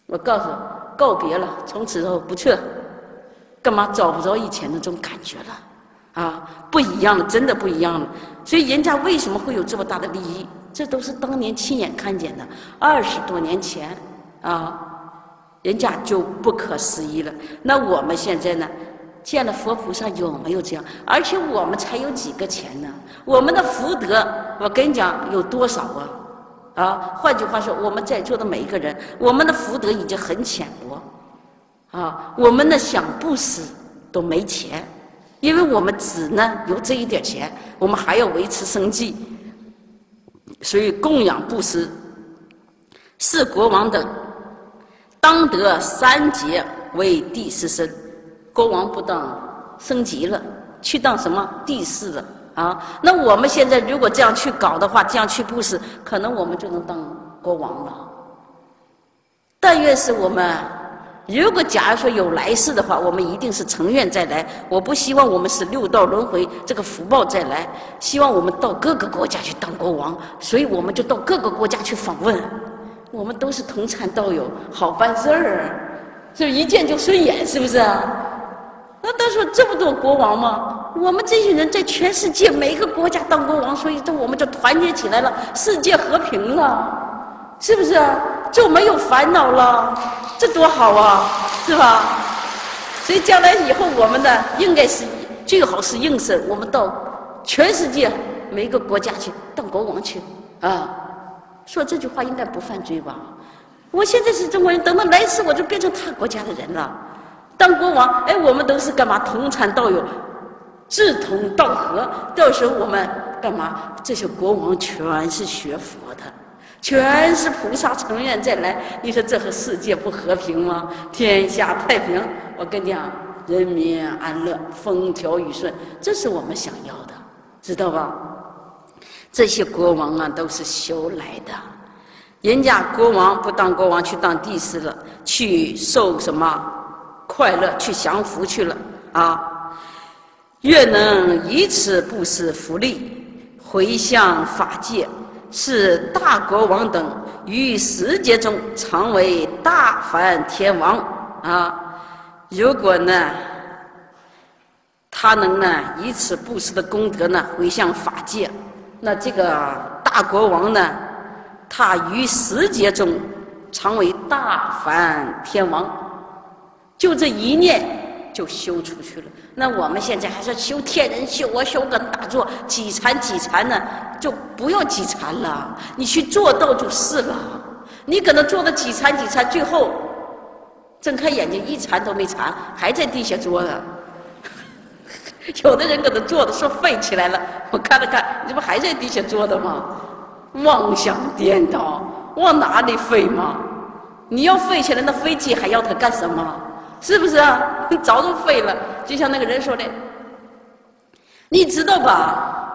我告诉告别了，从此后不去了。干嘛找不着以前那种感觉了？啊，不一样了，真的不一样了。所以人家为什么会有这么大的利益？这都是当年亲眼看见的。二十多年前啊，人家就不可思议了。那我们现在呢？见了佛菩萨有没有这样？而且我们才有几个钱呢？我们的福德，我跟你讲有多少啊？啊，换句话说，我们在座的每一个人，我们的福德已经很浅薄啊。我们呢想布施都没钱，因为我们只呢有这一点钱，我们还要维持生计，所以供养布施。是国王等当得三劫为第四身。国王不当升级了，去当什么第四了啊？那我们现在如果这样去搞的话，这样去布施，可能我们就能当国王了。但愿是我们，如果假如说有来世的话，我们一定是成愿再来。我不希望我们是六道轮回这个福报再来，希望我们到各个国家去当国王，所以我们就到各个国家去访问。我们都是同参道友，好办事儿，就一见就顺眼，是不是啊？那都说这么多国王嘛，我们这些人在全世界每个国家当国王，所以这我们就团结起来了，世界和平了，是不是？就没有烦恼了，这多好啊，是吧？所以将来以后我们呢，应该是最好是应声，我们到全世界每一个国家去当国王去啊。说这句话应该不犯罪吧？我现在是中国人，等到来世我就变成他国家的人了。当国王，哎，我们都是干嘛？同参道友，志同道合。到时候我们干嘛？这些国王全是学佛的，全是菩萨成愿再来。你说这和世界不和平吗？天下太平，我跟你讲，人民安乐，风调雨顺，这是我们想要的，知道吧？这些国王啊，都是修来的。人家国王不当国王，去当帝释了，去受什么？快乐去享福去了啊！愿能以此布施福利，回向法界，是大国王等于世界中常为大梵天王啊！如果呢，他能呢以此布施的功德呢回向法界，那这个大国王呢，他于世界中常为大梵天王。就这一念就修出去了。那我们现在还是修天人修啊，修个大坐几禅几禅呢，就不要几禅了，你去做到就是了。你可能做的几禅几禅，最后睁开眼睛一禅都没禅，还在地下坐着。有的人可能坐的说废起来了，我看了看，你这不还在地下坐的吗？妄想颠倒，往哪里飞吗？你要飞起来，那飞机还要它干什么？是不是啊？早都废了。就像那个人说的，你知道吧？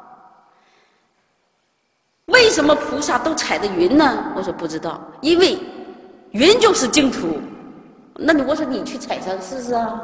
为什么菩萨都踩着云呢？我说不知道，因为云就是净土。那你我说你去踩上试试啊？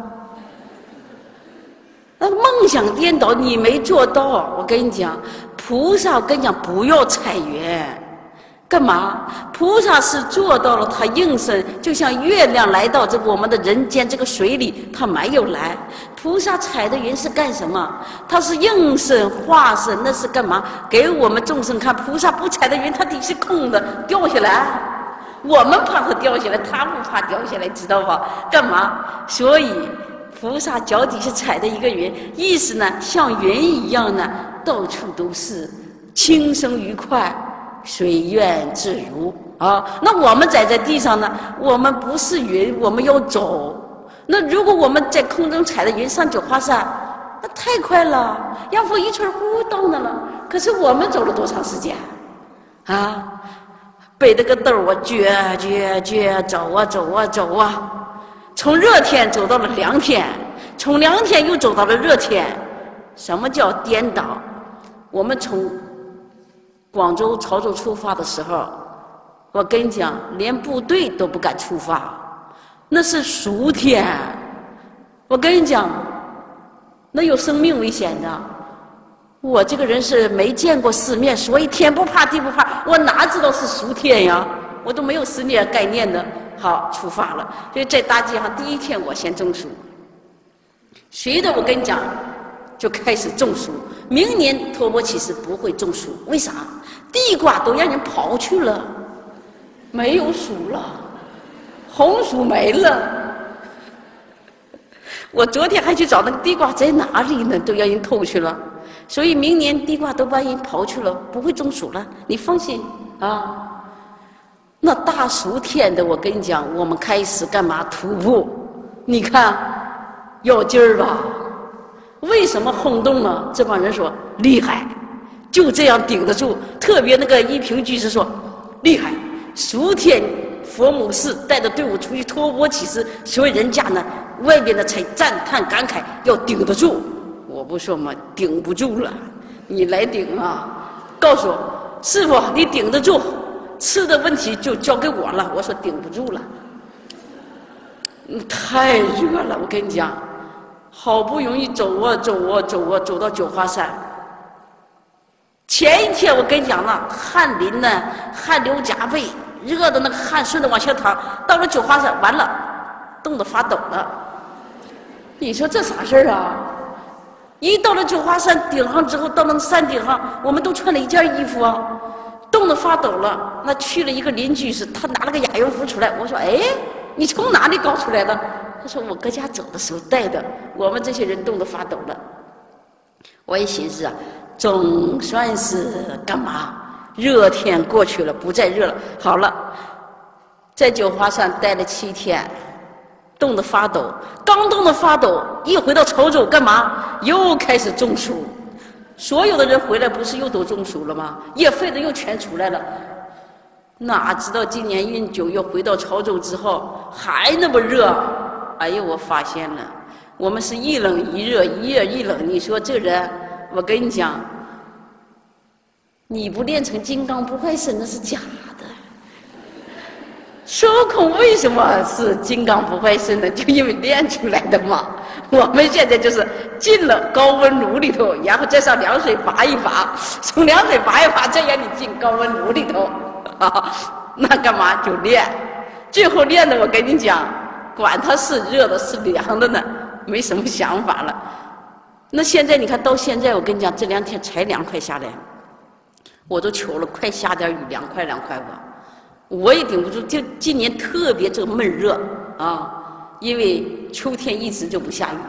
那梦想颠倒，你没做到。我跟你讲，菩萨，我跟你讲，不要踩云。干嘛？菩萨是做到了，他应身，就像月亮来到这个我们的人间这个水里，他没有来。菩萨踩的云是干什么？他是应身化身，那是干嘛？给我们众生看。菩萨不踩的云，他底是空的，掉下来。我们怕它掉下来，他不怕掉下来，知道吧？干嘛？所以菩萨脚底下踩的一个云，意思呢，像云一样呢，到处都是轻松愉快。随愿自如啊！那我们在在地上呢，我们不是云，我们要走。那如果我们在空中踩着云上九华山，那太快了，阳风一吹呼到那了。可是我们走了多长时间啊？背着个兜啊，撅撅撅走啊走啊走啊，从热天走到了凉天，从凉天又走到了热天。什么叫颠倒？我们从广州、潮州出发的时候，我跟你讲，连部队都不敢出发，那是暑天。我跟你讲，那有生命危险的。我这个人是没见过世面，所以天不怕地不怕，我哪知道是暑天呀？我都没有十年概念的。 好出发了。所以在大街上第一天我先种树，随着我跟你讲就开始种树。明年托钵其实不会种树，为啥？地瓜都让人刨去了，没有树了，红薯没了。我昨天还去找那个地瓜在哪里呢，都让人偷去了。所以明年地瓜都把人刨去了，不会种树了，你放心啊。那大暑天的，我跟你讲，我们开始干嘛？徒步，你看有劲儿吧？为什么轰动了？这帮人说厉害，就这样顶得住。特别那个一平居士说厉害，暑天佛母寺带着队伍出去托钵乞食，所以人家呢外边的才赞叹感慨要顶得住。我不说嘛，顶不住了，你来顶啊！告诉我师傅，你顶得住，吃的问题就交给我了。我说顶不住了，太热了，我跟你讲。好不容易走啊走啊走啊走到九华山，前一天我跟你讲了，汗淋呢，汗流浃背，热的那个汗顺着往下淌，到了九华山完了，冻得发抖了。你说这啥事儿啊？一到了九华山顶上之后，到了山顶上，我们都穿了一件衣服啊，冻得发抖了。那去了一个邻居是，他拿了个雅用服出来，我说哎，你从哪里搞出来的？他说我搁家走的时候带的，我们这些人冻得发抖了。我一寻思啊，总算是干嘛？热天过去了，不再热了。好了，在九华山待了七天，冻得发抖。刚冻得发抖，一回到潮州干嘛？又开始中暑。所有的人回来不是又都中暑了吗？也肺的又全出来了。哪知道今年运九月回到潮州之后还那么热。哎呦，我发现了，我们是一冷一热，一热一冷。你说这人，我跟你讲，你不练成金刚不坏身那是假的。孙悟空为什么是金刚不坏身呢？就因为练出来的嘛。我们现在就是进了高温炉里头，然后再上凉水拔一拔，从凉水拔一拔，再让你进高温炉里头，啊，那干嘛就练？最后练的，我跟你讲。管它是热的是凉的呢，没什么想法了。那现在你看到现在，我跟你讲，这两天才凉快下来，我都求了，快下点雨，凉快凉快吧。我也顶不住，就今年特别这个闷热啊，因为秋天一直就不下雨。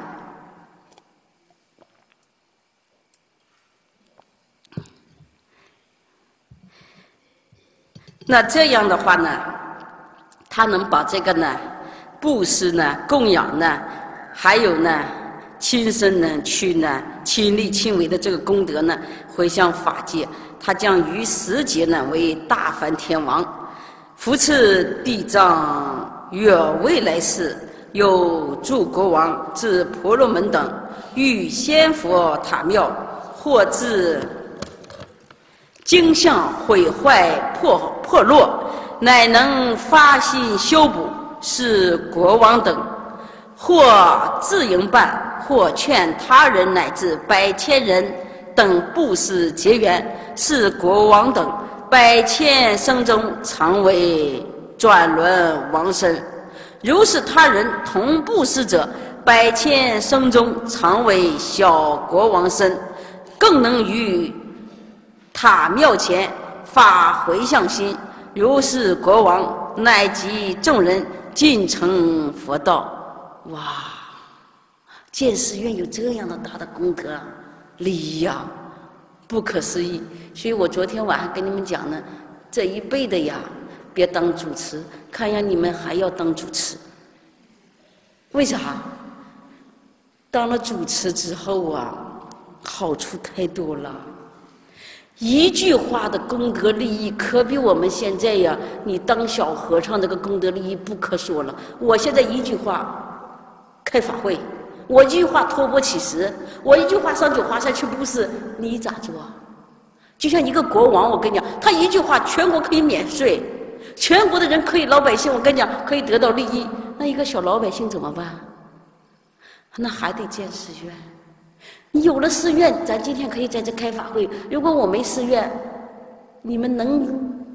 那这样的话呢，他能把这个呢。布施呢，供养呢，还有呢，亲身呢去呢，亲力亲为的这个功德呢，回向法界，他将于时节呢为大梵天王，扶持地藏于未来世，有诸国王至婆罗门等，遇仙佛塔庙，或至经像毁坏破破落，乃能发心修补。是国王等，或自营办，或劝他人乃至百千人等布施结缘，是国王等百千生中常为转轮王身。如是他人同布施者，百千生中常为小国王身，更能于塔庙前发回向心。如是国王乃及众人尽成佛道。哇，建寺院有这样的大的功德利益呀，不可思议。所以我昨天晚上跟你们讲呢，这一辈的呀，别当主持，看样你们还要当主持。为啥？当了主持之后啊，好处太多了。一句话的功德利益，可比我们现在呀，你当小和尚这个功德利益不可说了。我现在一句话开法会，我一句话托钵乞食，我一句话上九华山去布施，你咋做？就像一个国王，我跟你讲，他一句话，全国可以免税，全国的人可以，老百姓，我跟你讲，可以得到利益。那一个小老百姓怎么办？那还得建寺院。你有了寺院，咱今天可以在这开法会。如果我没寺院，你们能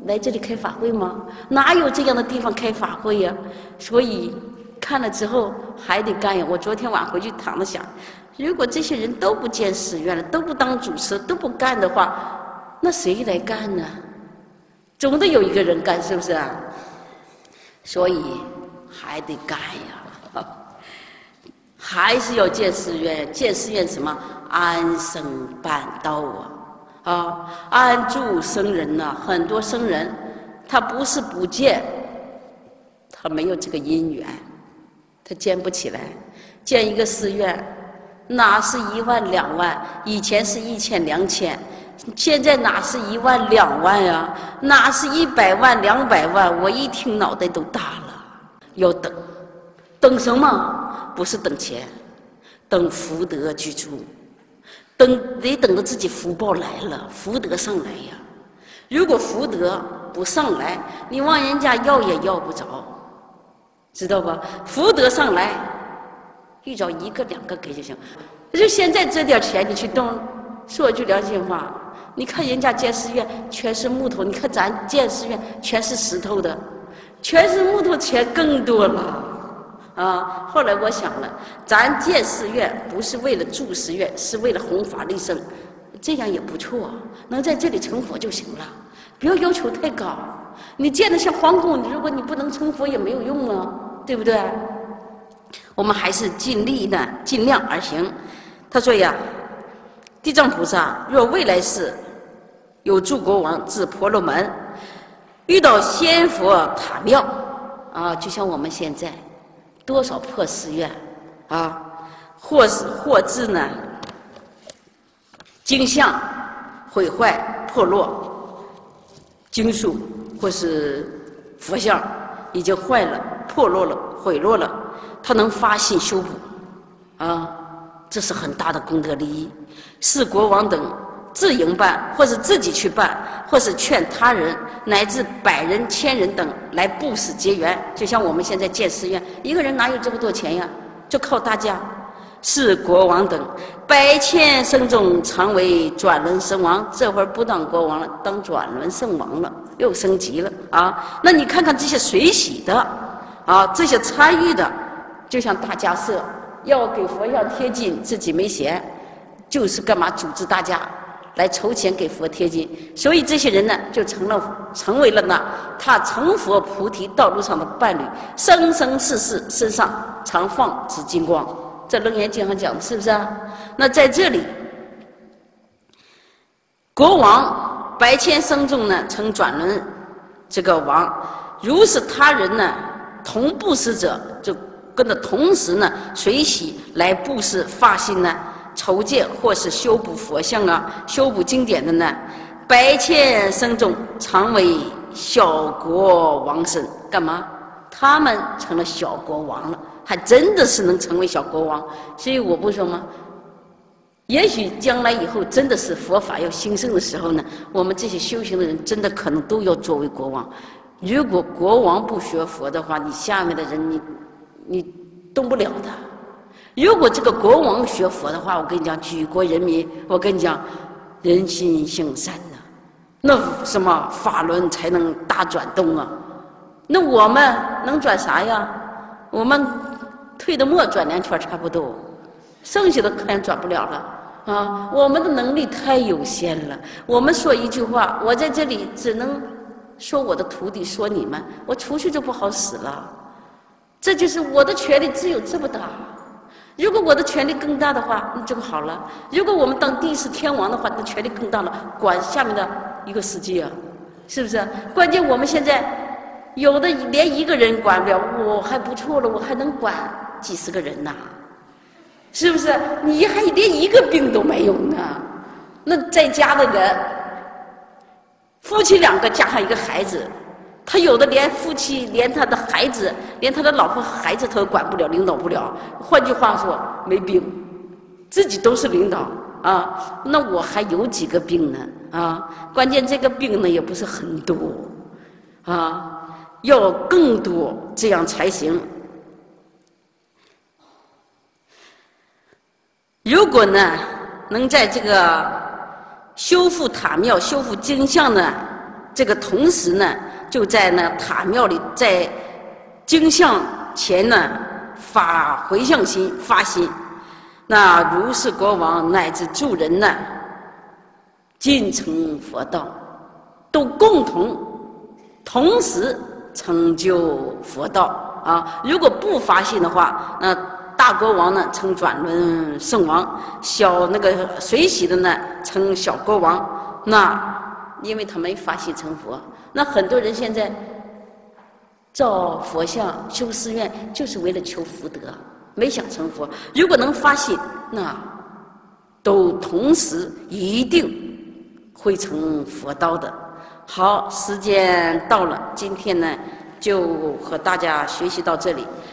来这里开法会吗？哪有这样的地方开法会呀？所以看了之后还得干呀。我昨天晚上回去躺着想，如果这些人都不建寺院了，都不当主持，都不干的话，那谁来干呢？总得有一个人干，是不是啊？所以还得干呀，还是要建寺院。建寺院什么？安生办道啊！啊，安住僧人呐、啊，很多僧人他不是不建，他没有这个因缘，他建不起来。建一个寺院，哪是一万两万？以前是一千两千，现在哪是一万两万呀？哪是一百万两百万？我一听脑袋都大了。要等，等什么？不是等钱，等福德居住。等得等到自己福报来了，福德上来呀。如果福德不上来，你往人家要也要不着，知道吧？福德上来，遇着一个两个给就行。就现在这点钱，你去动，说句良心话，你看人家建寺院全是木头，你看咱建寺院全是石头的，全是木头，钱更多了。啊！后来我想了，咱建寺院不是为了住寺院，是为了弘法利生，这样也不错，能在这里成佛就行了，不要要求太高。你建的像皇宫，如果你不能成佛也没有用啊，对不对？我们还是尽力的，尽量而行。他说呀，地藏菩萨若未来世有诸国王至婆罗门，遇到仙佛塔庙啊，就像我们现在。多少破寺院啊，或是或致呢经像毁坏破落，经书或是佛像已经坏了破落了毁落了，他能发心修补啊，这是很大的功德利益。是国王等自营办，或是自己去办，或是劝他人乃至百人千人等来布施结缘。就像我们现在建寺院，一个人哪有这么多钱呀？就靠大家。是国王等百千生中常为转轮圣王，这会儿不当国王了，当转轮圣王了，又升级了啊！那你看看这些随喜的啊，这些参与的，就像大家社要给佛像贴金，自己没钱，就是干嘛组织大家来筹钱给佛贴金，所以这些人呢，就成了成为了呢，他成佛菩提道路上的伴侣，生生世世身上常放紫金光。这楞严经上讲的是不是啊？那在这里，国王百千生中呢，成转轮这个王，如是他人呢，同布施者，就跟着同时呢，随喜来布施发心呢。筹建或是修补佛像啊，修补经典的呢，百千生中常为小国王身。干嘛？他们成了小国王了，还真的是能成为小国王。所以我不说吗？也许将来以后真的是佛法要兴盛的时候呢，我们这些修行的人真的可能都要作为国王。如果国王不学佛的话，你下面的人你你动不了的。如果这个国王学佛的话，我跟你讲，举国人民，我跟你讲，人心向善呐、啊，那什么法轮才能大转动啊？那我们能转啥呀？我们退的末转两圈差不多，剩下的可能转不了了啊！我们的能力太有限了。我们说一句话，我在这里只能说我的徒弟，说你们，我出去就不好使了。这就是我的权力只有这么大。如果我的权力更大的话，那就好了。如果我们当第四天王的话，那权力更大了，管下面的一个世界啊，是不是？关键我们现在有的连一个人管不了，我还不错了，我还能管几十个人呐，是不是？你还连一个病都没有呢。那在家的人，夫妻两个加上一个孩子。他有的连夫妻连他的孩子连他的老婆孩子他都管不了领导不了，换句话说没病，自己都是领导啊，那我还有几个病呢啊？关键这个病呢也不是很多啊，要更多这样才行。如果呢能在这个修复塔庙修复经像呢这个同时呢，就在那塔庙里，在经像前呢发回向心、发心。那如是国王乃至诸人呢，尽成佛道，都共同同时成就佛道啊！如果不发心的话，那大国王呢称转轮圣王，小那个随喜的呢称小国王。那因为他没发心成佛，那很多人现在造佛像、修寺院，就是为了求福德，没想成佛。如果能发心，那都同时一定会成佛道的。好，时间到了，今天呢就和大家学习到这里。